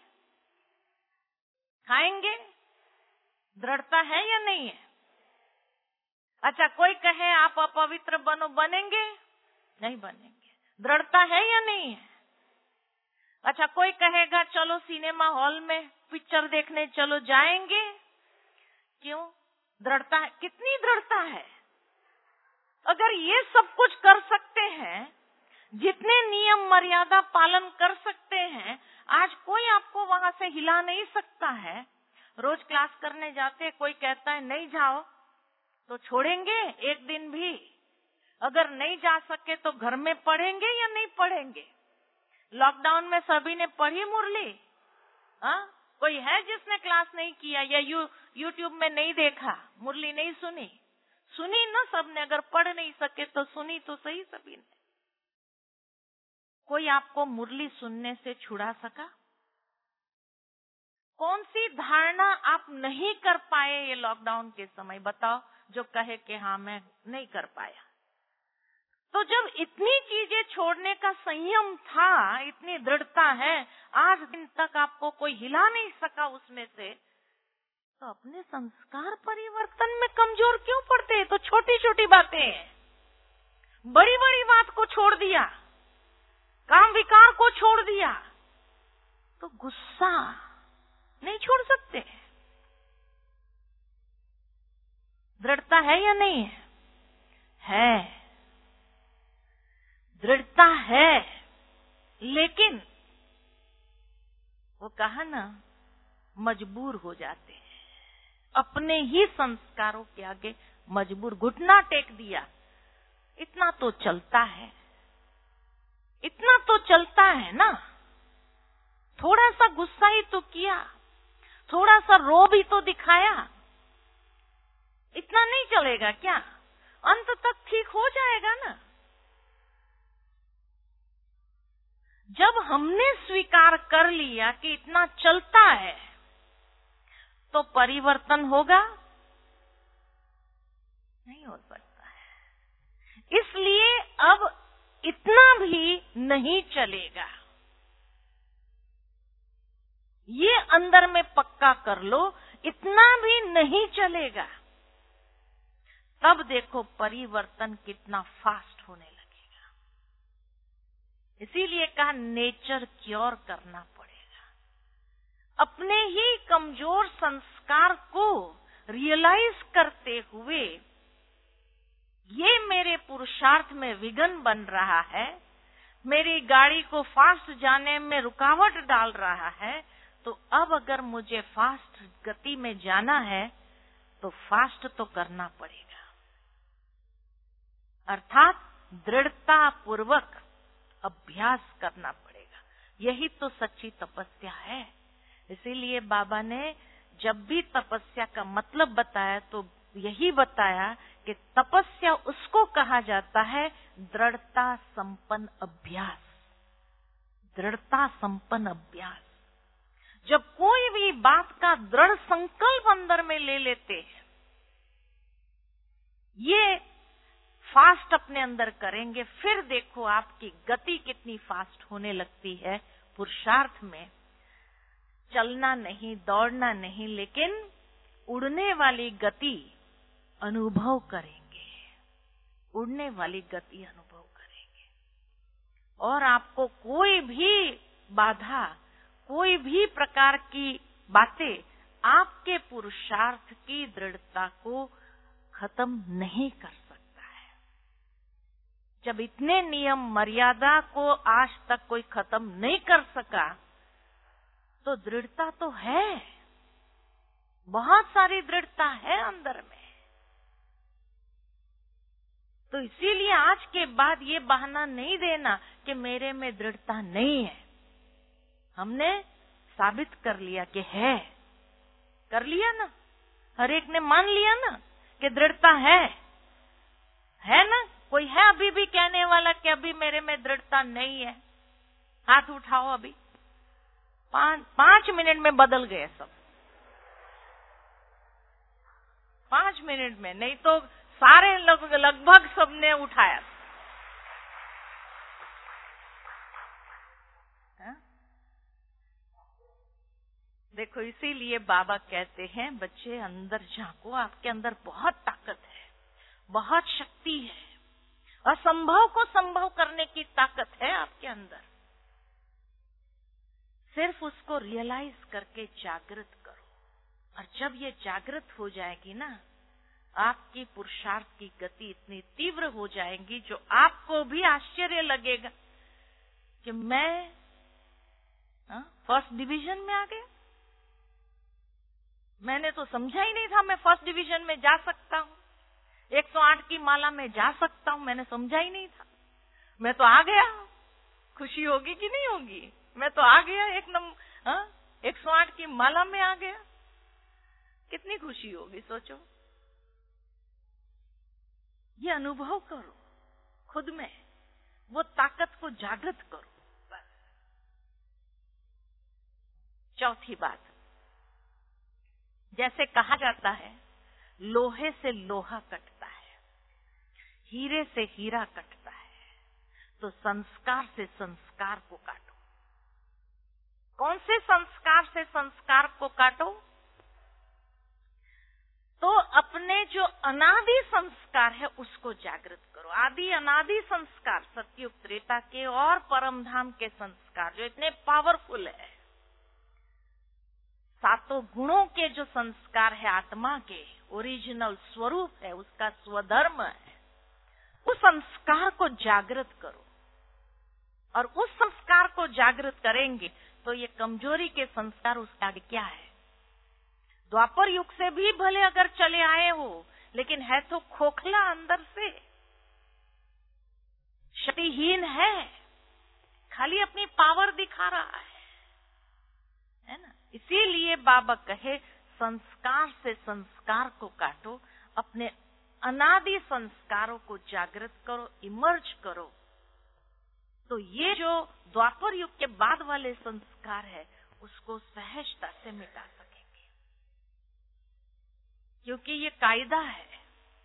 खाएंगे? दृढ़ता है या नहीं है? अच्छा, कोई कहे आप अपवित्र बनो, बनेंगे? नहीं बनेंगे। दृढ़ता है या नहीं है? अच्छा, कोई कहेगा चलो सिनेमा हॉल में पिक्चर देखने चलो, जाएंगे? क्यों? दृढ़ता है। कितनी दृढ़ता है? अगर ये सब कुछ कर सकते हैं, जितने नियम मर्यादा पालन कर सकते हैं, आज कोई आपको वहां से हिला नहीं सकता है। रोज क्लास करने जाते, कोई कहता है नहीं जाओ, तो छोड़ेंगे एक दिन भी? अगर नहीं जा सके तो घर में पढ़ेंगे या नहीं पढ़ेंगे? लॉकडाउन में सभी ने पढ़ी मुरली? कोई है जिसने क्लास नहीं किया या यूट्यूब में नहीं देखा, मुरली नहीं सुनी? सुनी ना सबने। अगर पढ़ नहीं सके तो सुनी तो सही सभी ने। कोई आपको मुरली सुनने से छुड़ा सका? कौन सी धारणा आप नहीं कर पाए ये लॉकडाउन के समय? बताओ, जो कहे कि हाँ मैं नहीं कर पाया। तो जब इतनी चीजें छोड़ने का संयम था, इतनी दृढ़ता है, आज दिन तक आपको कोई हिला नहीं सका उसमें से, तो अपने संस्कार परिवर्तन में कमजोर क्यों पड़ते हैं? तो छोटी छोटी बातें हैं, बड़ी बड़ी बात को छोड़ दिया, काम विकार को छोड़ दिया, तो गुस्सा नहीं छोड़ सकते? दृढ़ता है या नहीं है? है, दृढ़ता है, लेकिन वो कहा ना, मजबूर हो जाते हैं, अपने ही संस्कारों के आगे मजबूर, घुटना टेक दिया। इतना तो चलता है, इतना तो चलता है ना। थोड़ा सा गुस्सा ही तो किया, थोड़ा सा रो भी तो दिखाया, इतना नहीं चलेगा क्या? अंत तक ठीक हो जाएगा ना। जब हमने स्वीकार कर लिया कि इतना चलता है, तो परिवर्तन होगा? नहीं हो सकता है। इसलिए अब इतना भी नहीं चलेगा, ये अंदर में पक्का कर लो, इतना भी नहीं चलेगा। तब देखो परिवर्तन कितना फास्ट होने लगेगा। इसीलिए कहा नेचर क्योर करना पड़ेगा। अपने ही कमजोर संस्कार को रियलाइज करते हुए, ये मेरे पुरुषार्थ में विघ्न बन रहा है, मेरी गाड़ी को फास्ट जाने में रुकावट डाल रहा है, तो अब अगर मुझे फास्ट गति में जाना है तो फास्ट तो करना पड़ेगा। अर्थात दृढ़ता पूर्वक अभ्यास करना पड़ेगा। यही तो सच्ची तपस्या है। इसीलिए बाबा ने जब भी तपस्या का मतलब बताया तो यही बताया कि तपस्या उसको कहा जाता है दृढ़ता संपन्न अभ्यास। दृढ़ता संपन्न अभ्यास। जब कोई भी बात का दृढ़ संकल्प अंदर में ले लेते हैं, ये फास्ट अपने अंदर करेंगे, फिर देखो आपकी गति कितनी फास्ट होने लगती है। पुरुषार्थ में चलना नहीं, दौड़ना नहीं, लेकिन उड़ने वाली गति अनुभव करेंगे, उड़ने वाली गति अनुभव करेंगे। और आपको कोई भी बाधा, कोई भी प्रकार की बातें आपके पुरुषार्थ की दृढ़ता को खत्म नहीं कर सकता है। जब इतने नियम मर्यादा को आज तक कोई खत्म नहीं कर सका, तो दृढ़ता तो है, बहुत सारी दृढ़ता है अंदर में। तो इसीलिए आज के बाद ये बहाना नहीं देना कि मेरे में दृढ़ता नहीं है। हमने साबित कर लिया कि है, कर लिया ना, हर एक ने मान लिया ना कि दृढ़ता है ना। कोई है अभी भी कहने वाला कि अभी मेरे में दृढ़ता नहीं है? हाथ उठाओ अभी। पांच मिनट में बदल गए सब। 5 मिनट में, नहीं तो सारे लगभग सबने उठाया। देखो, इसीलिए बाबा कहते हैं बच्चे अंदर झांको, आपके अंदर बहुत ताकत है, बहुत शक्ति है, असंभव को संभव करने की ताकत है आपके अंदर। सिर्फ उसको रियलाइज करके जागृत करो, और जब ये जागृत हो जाएगी ना, आपकी पुरुषार्थ की गति इतनी तीव्र हो जाएगी जो आपको भी आश्चर्य लगेगा कि मैं फर्स्ट डिवीजन में आ गया। मैंने तो समझा ही नहीं था मैं फर्स्ट डिवीजन में जा सकता हूँ, 108 की माला में जा सकता हूँ, मैंने समझा ही नहीं था। मैं तो आ गया। खुशी होगी कि नहीं होगी? मैं तो आ गया, 108 की माला में आ गया। कितनी खुशी होगी सोचो। ये अनुभव करो खुद में, वो ताकत को जागृत करो बस। चौथी बात, जैसे कहा जाता है लोहे से लोहा कटता है, हीरे से हीरा कटता है, तो संस्कार से संस्कार को काटो। कौन से संस्कार से संस्कार को काटो? तो अपने जो अनादि संस्कार है उसको जागृत करो। आदि अनादि संस्कार, सतयुग त्रेता के और परम धाम के संस्कार जो इतने पावरफुल है, सातों गुणों के जो संस्कार है, आत्मा के ओरिजिनल स्वरूप है, उसका स्वधर्म है, उस संस्कार को जागृत करो। और उस संस्कार को जागृत करेंगे तो ये कमजोरी के संस्कार उसके आगे क्या है? द्वापर युग से भी भले अगर चले आए हो, लेकिन है तो खोखला अंदर से, शक्तिहीन है, खाली अपनी पावर दिखा रहा है ना। इसीलिए बाबा कहे संस्कार से संस्कार को काटो, अपने अनादि संस्कारों को जागृत करो, इमर्ज करो। तो ये जो द्वापर युग के बाद वाले संस्कार है उसको सहजता से मिटा सकेंगे, क्योंकि ये कायदा है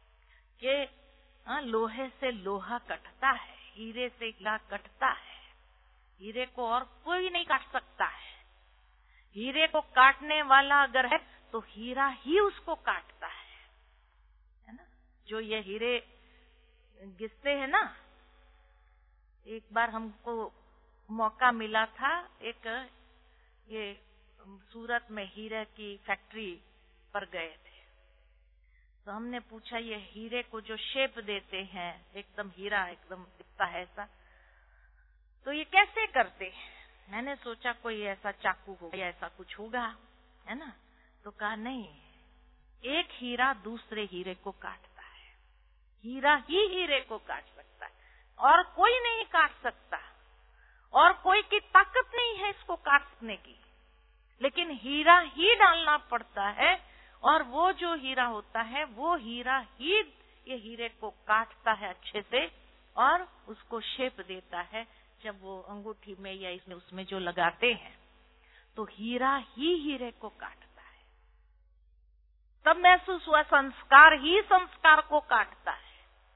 कि लोहे से लोहा कटता है, हीरे से हीरा कटता है। हीरे को और कोई नहीं काट सकता है। हीरे को काटने वाला अगर है तो हीरा ही उसको काटता है ना। जो ये हीरे घिसते हैं ना, एक बार हमको मौका मिला था, एक ये सूरत में हीरे की फैक्ट्री पर गए थे, तो हमने पूछा ये हीरे को जो शेप देते हैं, एकदम हीरा एकदम दिखता है ऐसा, तो ये कैसे करते हैं? मैंने सोचा कोई ऐसा चाकू होगा या ऐसा कुछ होगा, है ना। तो कहा नहीं, एक हीरा दूसरे हीरे को काटता है, हीरा ही हीरे को काट सकता है और कोई नहीं काट सकता, और कोई की ताकत नहीं है इसको काटने की, लेकिन हीरा ही डालना पड़ता है। और वो जो हीरा होता है वो हीरा ही ये हीरे को काटता है अच्छे से और उसको शेप देता है। जब वो अंगूठी में या इसमें उसमें जो लगाते हैं तो हीरा ही हीरे को काटता है। तब महसूस हुआ संस्कार ही संस्कार को काटता है।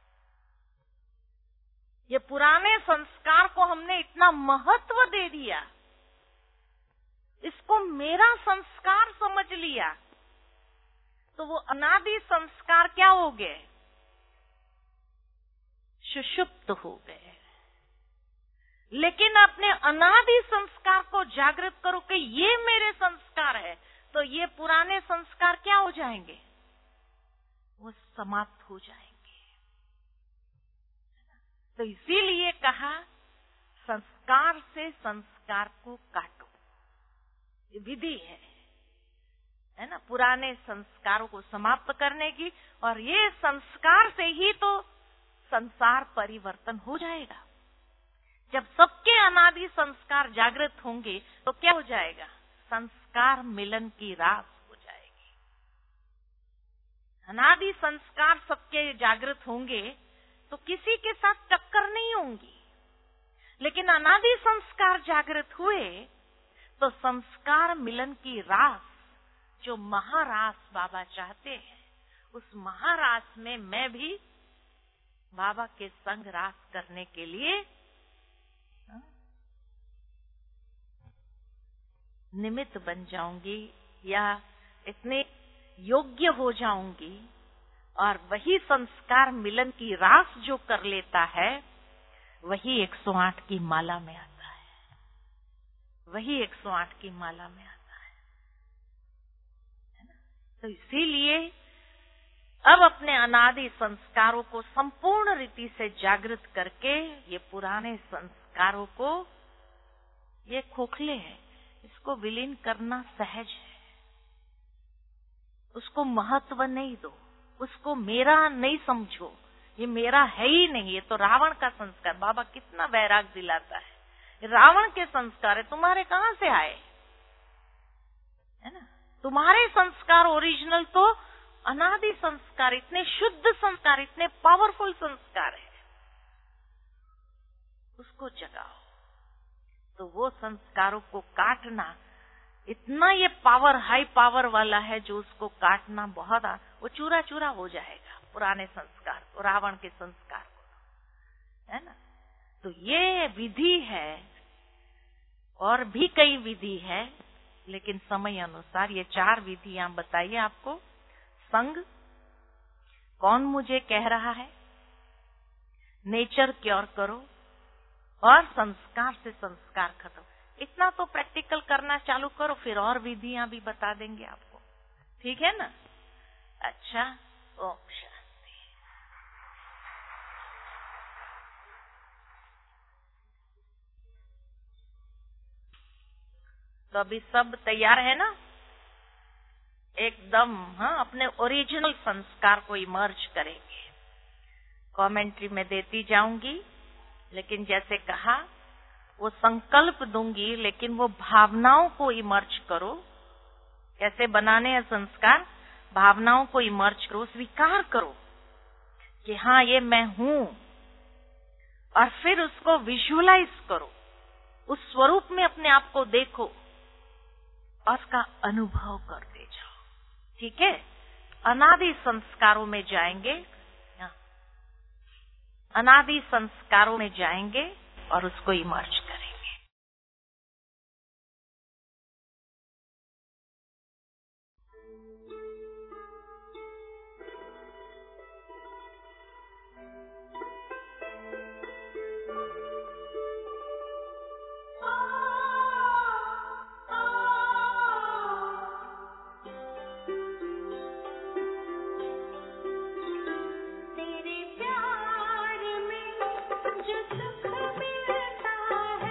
ये पुराने संस्कार को हमने इतना महत्व दे दिया, इसको मेरा संस्कार समझ लिया, तो वो अनादि संस्कार क्या हो गए? सुषुप्त हो गए। लेकिन अपने अनादि संस्कार को जागृत करो कि ये मेरे संस्कार है, तो ये पुराने संस्कार क्या हो जाएंगे? वो समाप्त हो जाएंगे। तो इसीलिए कहा संस्कार से संस्कार को काटो, ये विधि है ना, पुराने संस्कारों को समाप्त करने की। और ये संस्कार से ही तो संसार परिवर्तन हो जाएगा। जब सबके अनादि संस्कार जागृत होंगे तो क्या हो जाएगा? संस्कार मिलन की रास हो जाएगी। अनादि संस्कार सबके जागृत होंगे तो किसी के साथ टक्कर नहीं होंगी। लेकिन अनादि संस्कार जागृत हुए तो संस्कार मिलन की रास, जो महारास बाबा चाहते हैं, उस महारास में मैं भी बाबा के संग रास करने के लिए निमित्त बन जाऊंगी या इतने योग्य हो जाऊंगी। और वही संस्कार मिलन की रास जो कर लेता है, वही 108 की माला में आता है, वही 108 की माला में आता है। तो इसीलिए अब अपने अनादि संस्कारों को संपूर्ण रीति से जागृत करके, ये पुराने संस्कारों को, ये खोखले हैं, इसको विलीन करना सहज है। उसको महत्व नहीं दो, उसको मेरा नहीं समझो, ये मेरा है ही नहीं, ये तो रावण का संस्कार। बाबा कितना वैराग दिलाता है, रावण के संस्कार है, तुम्हारे कहां से आए, है ना? तुम्हारे संस्कार ओरिजिनल तो अनादि संस्कार, इतने शुद्ध संस्कार, इतने पावरफुल संस्कार है, उसको जगाओ। तो वो संस्कारों को काटना, इतना ये पावर, हाई पावर वाला है, जो उसको काटना बहुत, वो चूरा चूरा हो जाएगा पुराने संस्कार को, रावण के संस्कार को, है ना? तो ये विधि है, और भी कई विधि है, लेकिन समय अनुसार ये 4 विधियां बताइए आपको। संग, कौन मुझे कह रहा है, नेचर क्योर करो, और संस्कार से संस्कार खत्म। इतना तो प्रैक्टिकल करना चालू करो, फिर और विधियां भी बता देंगे आपको, ठीक है ना? अच्छा, ओम शांति। तो अभी सब तैयार है ना एकदम? हाँ, अपने ओरिजिनल संस्कार को इमर्ज करेंगे। कमेंट्री में देती जाऊंगी, लेकिन जैसे कहा, वो संकल्प दूंगी, लेकिन वो भावनाओं को इमर्ज करो। कैसे बनाने हैं संस्कार? भावनाओं को इमर्ज करो, स्वीकार करो कि हाँ, ये मैं हूं, और फिर उसको विजुअलाइज करो, उस स्वरूप में अपने आप को देखो, और उसका अनुभव करते जाओ, ठीक है? अनादि संस्कारों में जाएंगे, अनादि संस्कारों में जाएंगे और उसको इमर्ज करेंगे। तेरे प्यार में जो सुख मिलता है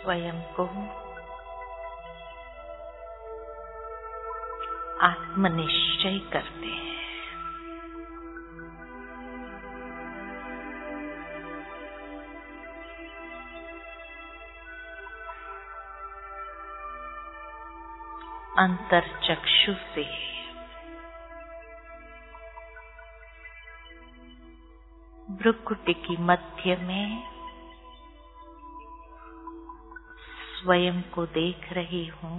स्वयं को आत्मनिश्चय करते हैं। अंतर्चक्षु से भ्रुकुटी की मध्य में स्वयं को देख रही हूँ।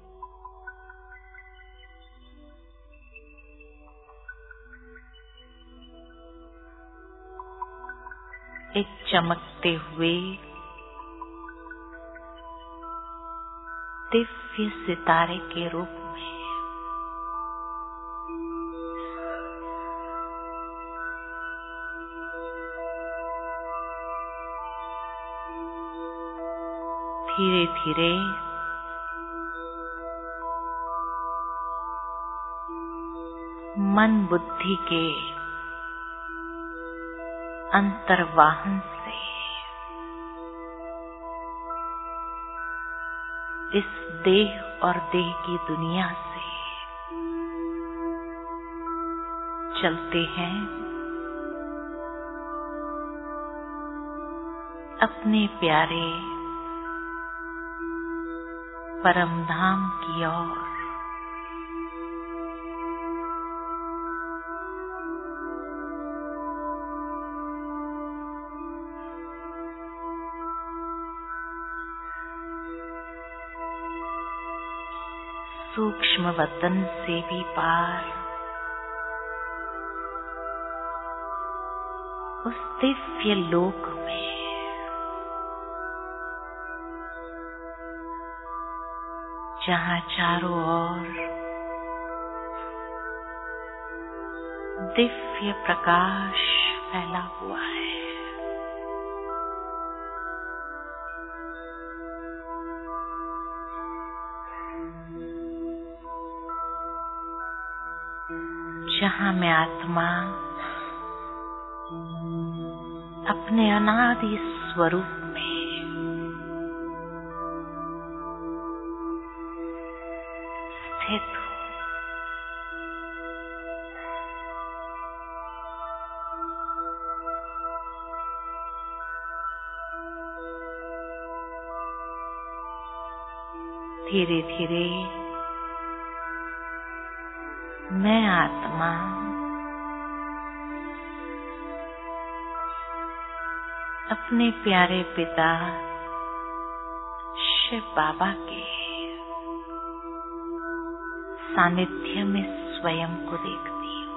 एक चमकते हुए दिव्य सितारे के रूप में धीरे धीरे मन बुद्धि के अंतर्वाहन से इस देह और देह की दुनिया से चलते हैं अपने प्यारे परम धाम की ओर। सूक्ष्म वतन से भी पार उस दिव्य लोक में जहाँ चारों ओर दिव्य प्रकाश फैला हुआ है। जहाँ मैं आत्मा अपने अनादि स्वरूप में स्थित हूँ। धीरे धीरे मैं आत्मा अपने प्यारे पिता शिव बाबा के सानिध्य में स्वयं को देखती हूँ।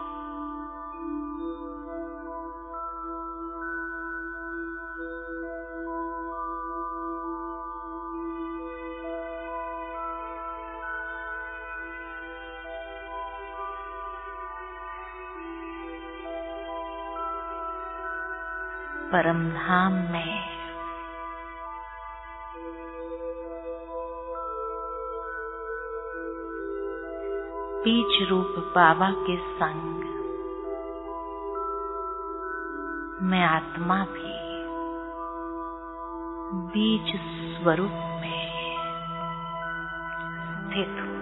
परम धाम में बीज रूप बाबा के संग मैं आत्मा भी बीज स्वरूप में स्थित हूँ।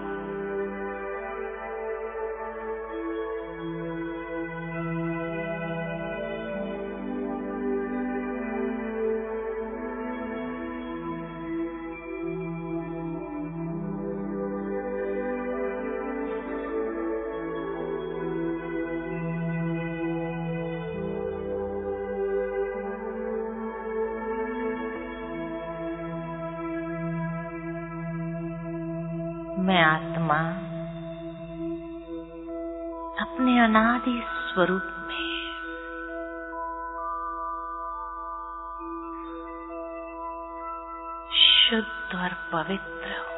मैं आत्मा अपने अनादि स्वरूप में शुद्ध और पवित्र हूँ।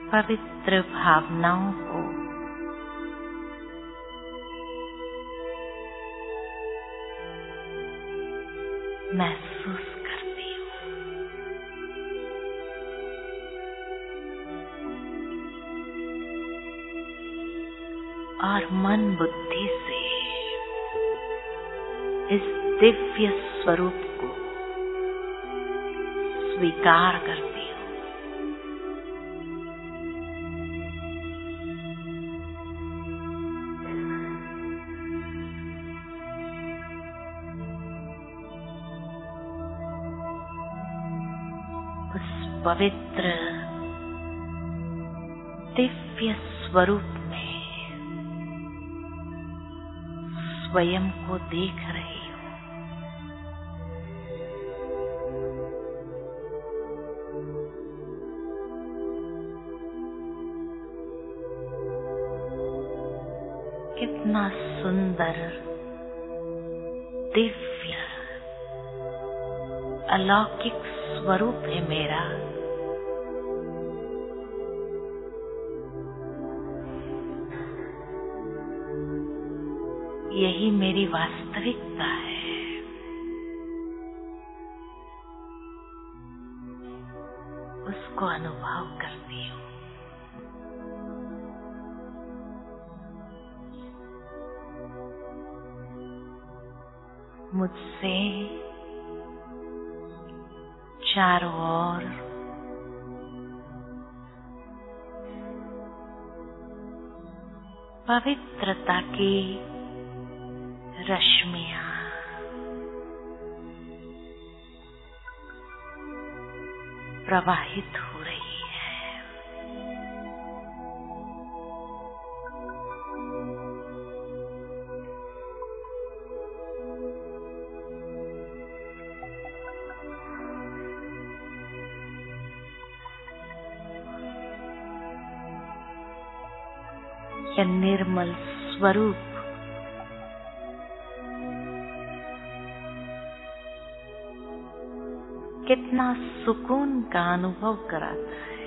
पवित्र भावनाओं को महसूस करती हूँ और मन बुद्धि से इस दिव्य स्वरूप को स्वीकार करती हूँ। उस पवित्र दिव्य स्वरूप में स्वयं को देख रही हूँ। कितना सुंदर, दिव्य, अलौकिक स्वरूप है मेरा। यही मेरी वास्तविकता है। उसको अनुभव करती हूँ। मुझसे चारों ओर पवित्रता की रश्मियां प्रवाहित हो रही है। यह निर्मल स्वरूप कितना सुकून का अनुभव कराता है।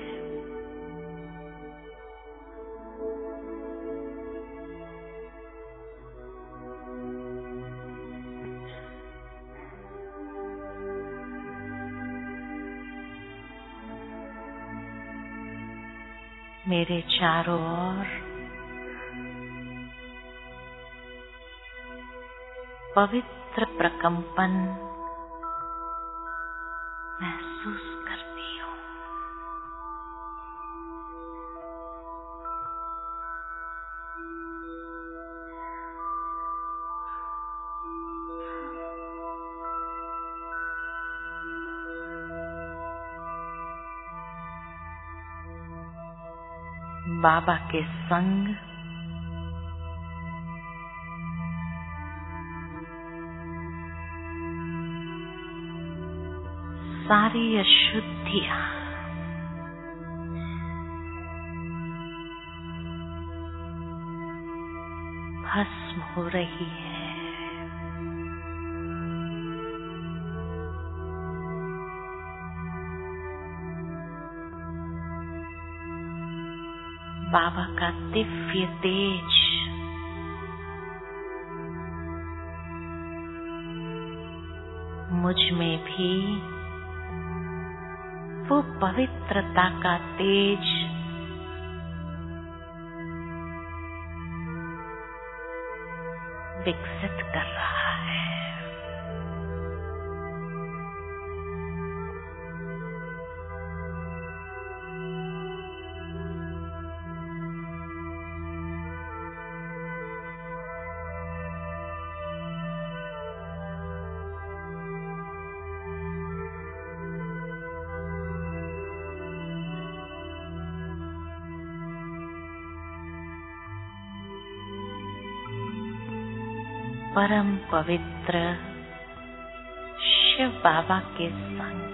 मेरे चारों ओर पवित्र प्रकंपन महसूस करती हूँ। बाबा के संग सारी अशुद्धियां भस्म हो रही है। बाबा का दिव्य तेज मुझ में भी वो पवित्रता का तेज विकसित कर रहा है। परम पवित्र शिव बाबा के संग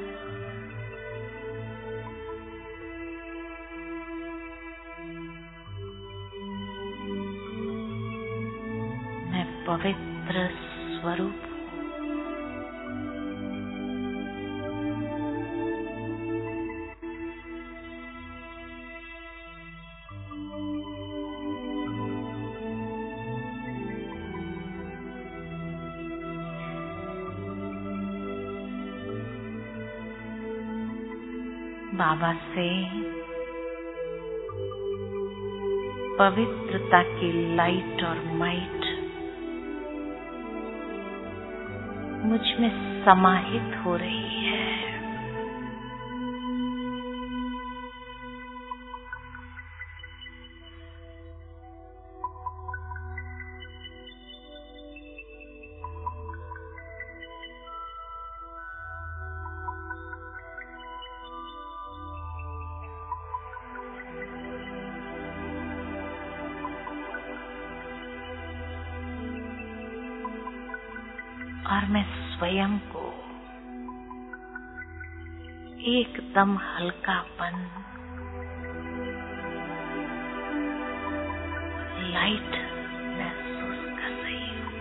मैं पवित्र स्वरूप बाबा से पवित्रता की लाइट और माइट मुझ में समाहित हो रही है। और मैं स्वयं को एकदम हल्कापन, लाइट महसूस कर रही हूँ।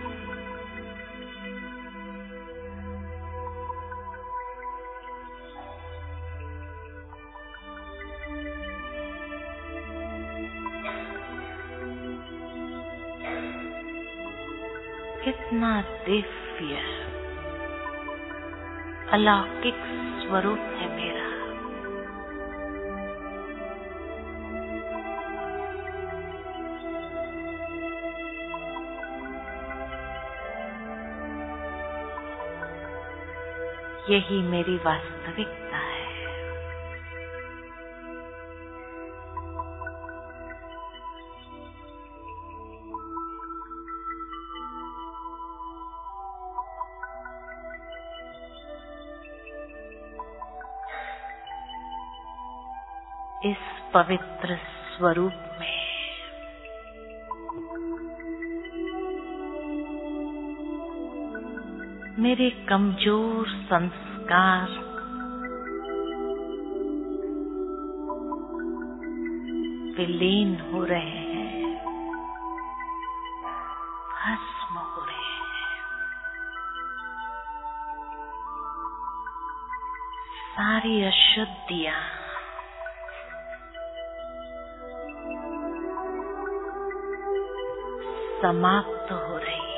कितना दिव्य अलौकिक स्वरूप है मेरा। यही मेरी वास्तविकता है। इस पवित्र स्वरूप में मेरे कमजोर संस्कार विलीन हो रहे हैं, भस्म हो रहे हैं। सारी अशुद्धियां समाप्त हो रही है।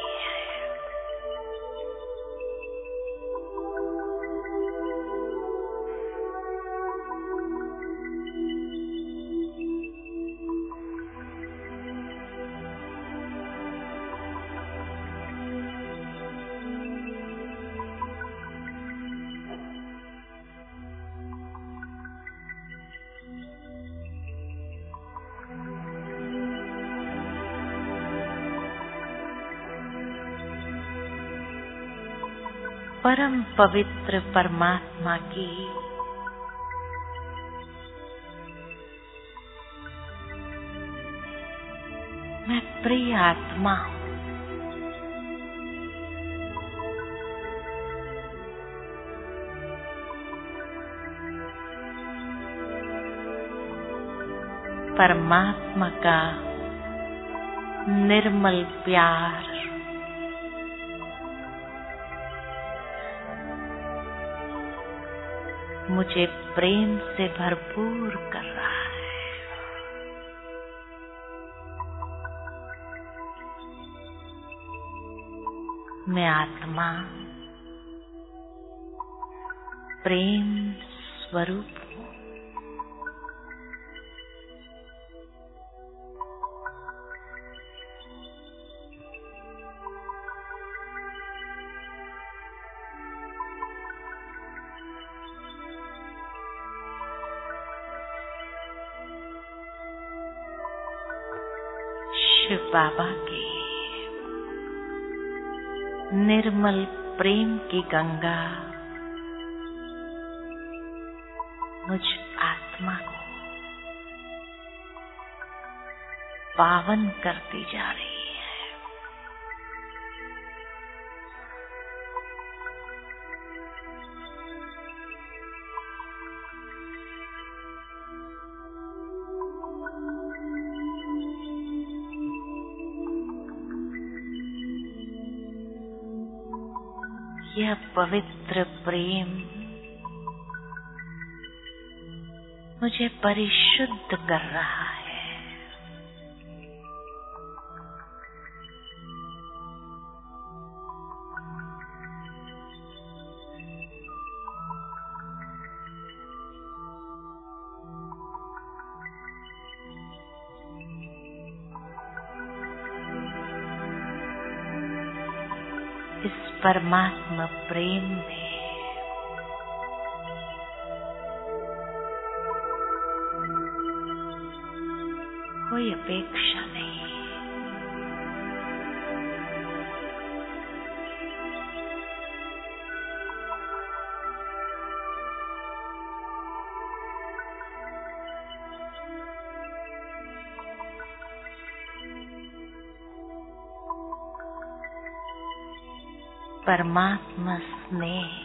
परम पवित्र परमात्मा की मैं प्रिय आत्मा हूँ। परमात्मा का निर्मल प्यार मुझे प्रेम से भरपूर कर रहा है। मैं आत्मा प्रेम स्वरूप हूँ। शिव बाबा के निर्मल प्रेम की गंगा मुझ आत्मा को पावन करती जा रही है। यह पवित्र प्रेम मुझे परिशुद्ध कर रहा है। परमात्मा प्रेम में कोई अपेक्षा नहीं। परमात्मा स्नेह,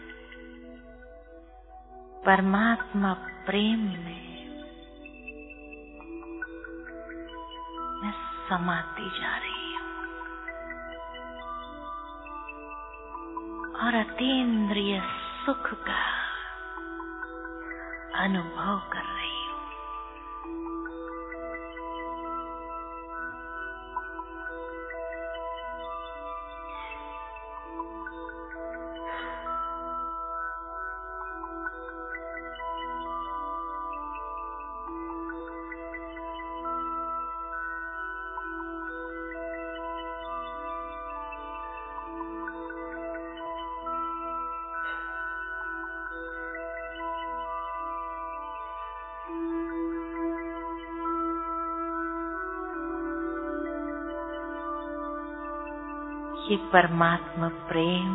परमात्मा प्रेम में मैं समाती जा रही हूँ और अतीन्द्रिय सुख का अनुभव कर रही हूँ। ये परमात्मा प्रेम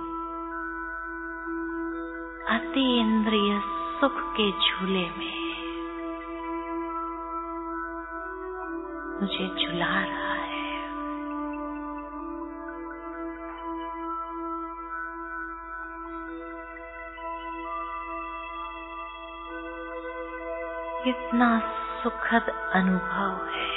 अति इंद्रिय सुख के झूले में मुझे झुला रहा है। कितना सुखद अनुभव है।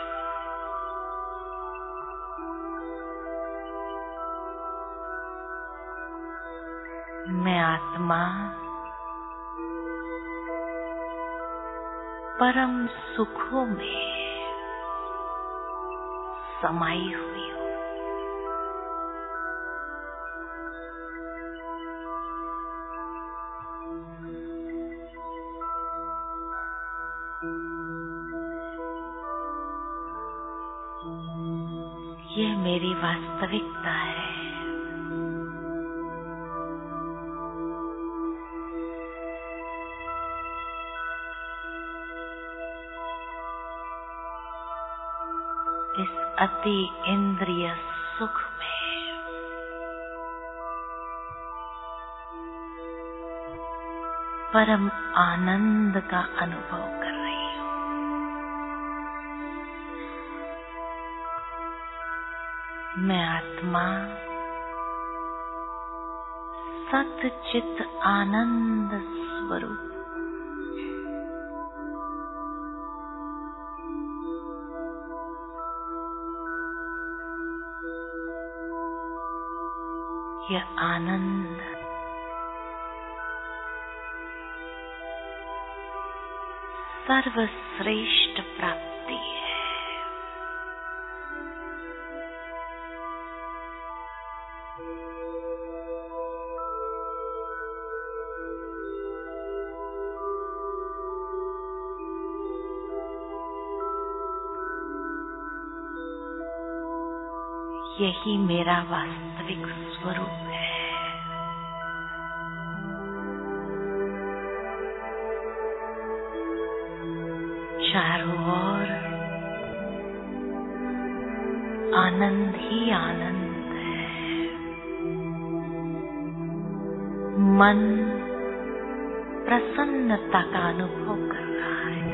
मैं आत्मा परम सुखों में समाई हुई हूँ। ये मेरी वास्तविकता है। इस अति इंद्रिय सुख में परम आनंद का अनुभव कर रही हूँ। मैं आत्मा सच्चित आनंद स्वरूप यह आनंद सर्वश्रेष्ठ प्राप्ति है। यही मेरा वास्तविक स्वरूप है। चारों ओर आनंद ही आनंद है। मन प्रसन्नता का अनुभव कर रहा है।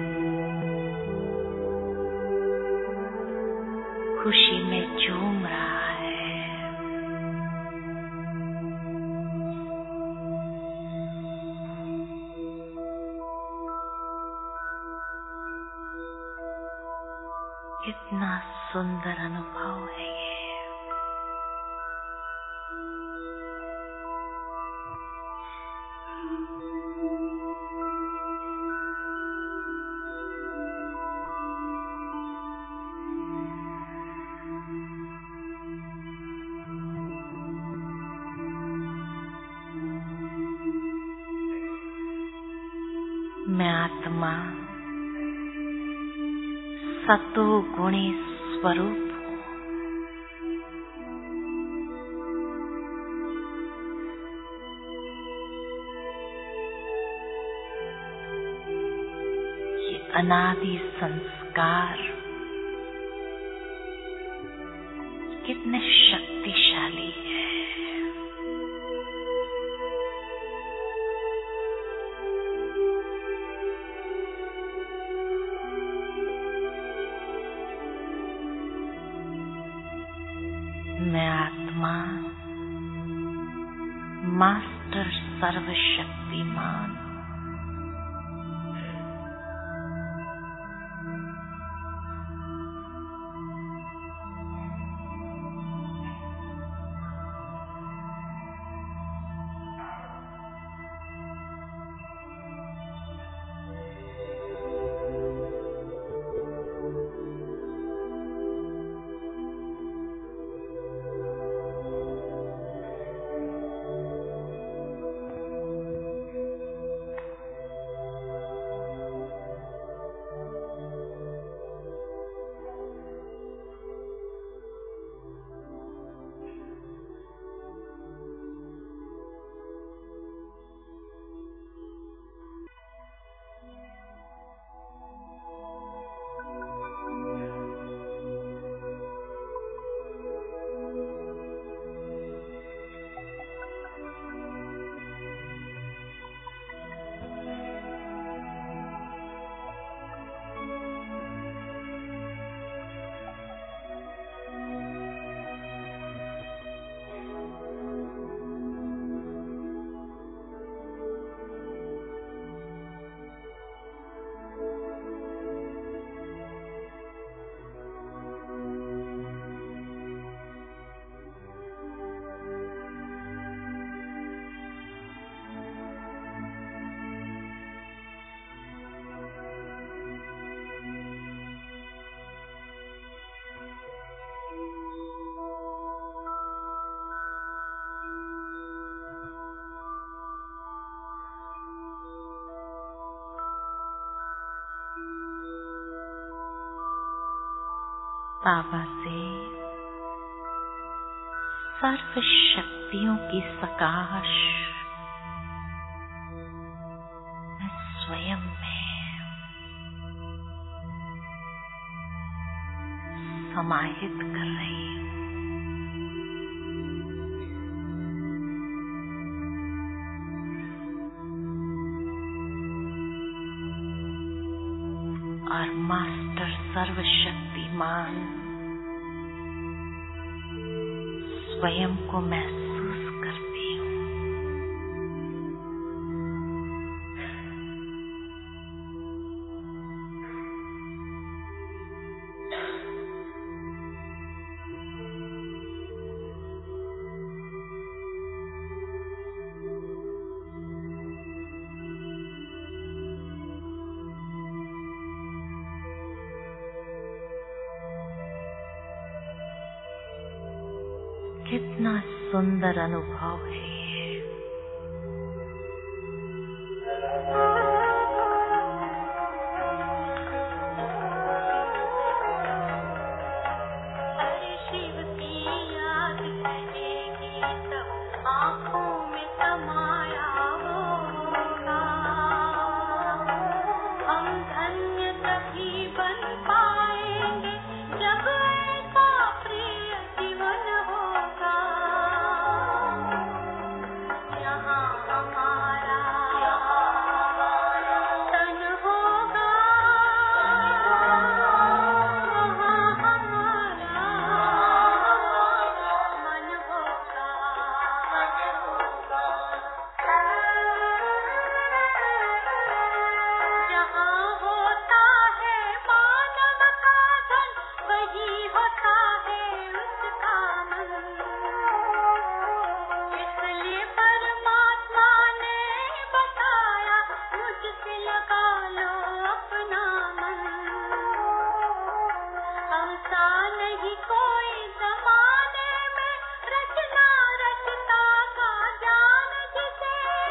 खुशी में झूम रहा है। कितना सुंदर अनुभव है ये। मैं आत्मा सतो गुणी स्वरूप हूँ। अनादि संस्कार कितने शक्तिशाली है। मैं आत्मा मास्टर सर्वशक्तिमान हूँ। बाबा से सर्व शक्तियों की सकाश मैं स्वयं में समाहित कर रही हूँ। और मास्टर सर्वशक्तिमान स्वयं को महसूस करती हूँ। कितना सुंदर अनुभव है ये। शिव की याद रहेगी तब आँखों में समाया होगा। हम धन्य तभी बन पाएंगे जब ऐसा प्रिय जीवन होगा। यहाँ हमारा तन होगा, वहाँ हमारा मन होगा। जहाँ होता है मानव का धन, वही होता है उसका मन। इसलिए परमात्मा ने बताया, मुझसे लगा लो अपना मन। हमसा नहीं कोई जमाने में, रचना रचता का ज्ञान जिसे।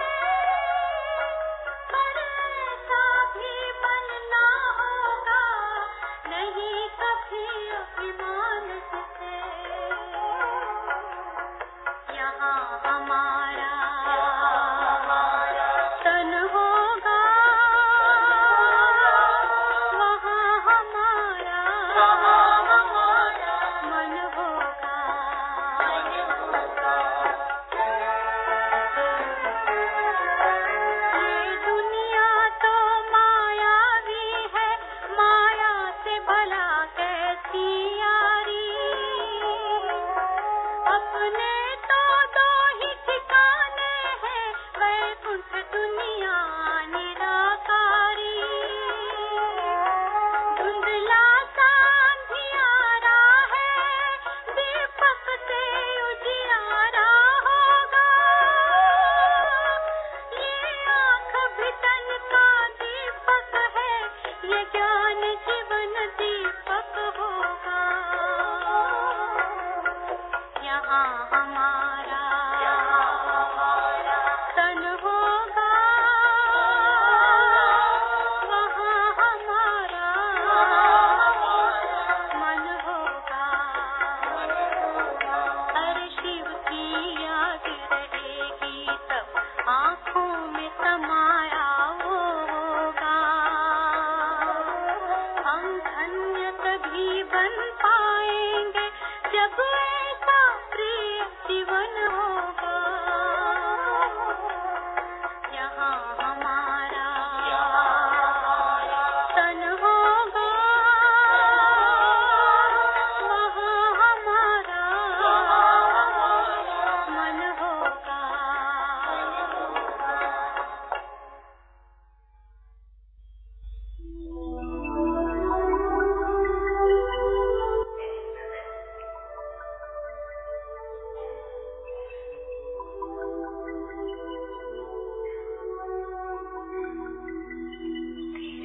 पर ऐसा भी बनना होगा, नहीं कभी अभिमान जिसे। यहाँ हमारा तन होगा,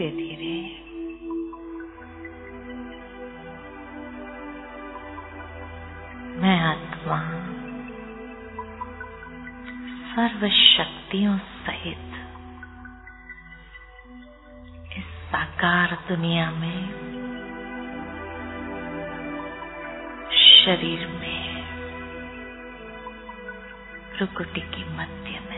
धीरे धीरे मैं आत्मा सर्व शक्तियों सहित इस साकार दुनिया में शरीर में भ्रुकुटी के मध्य में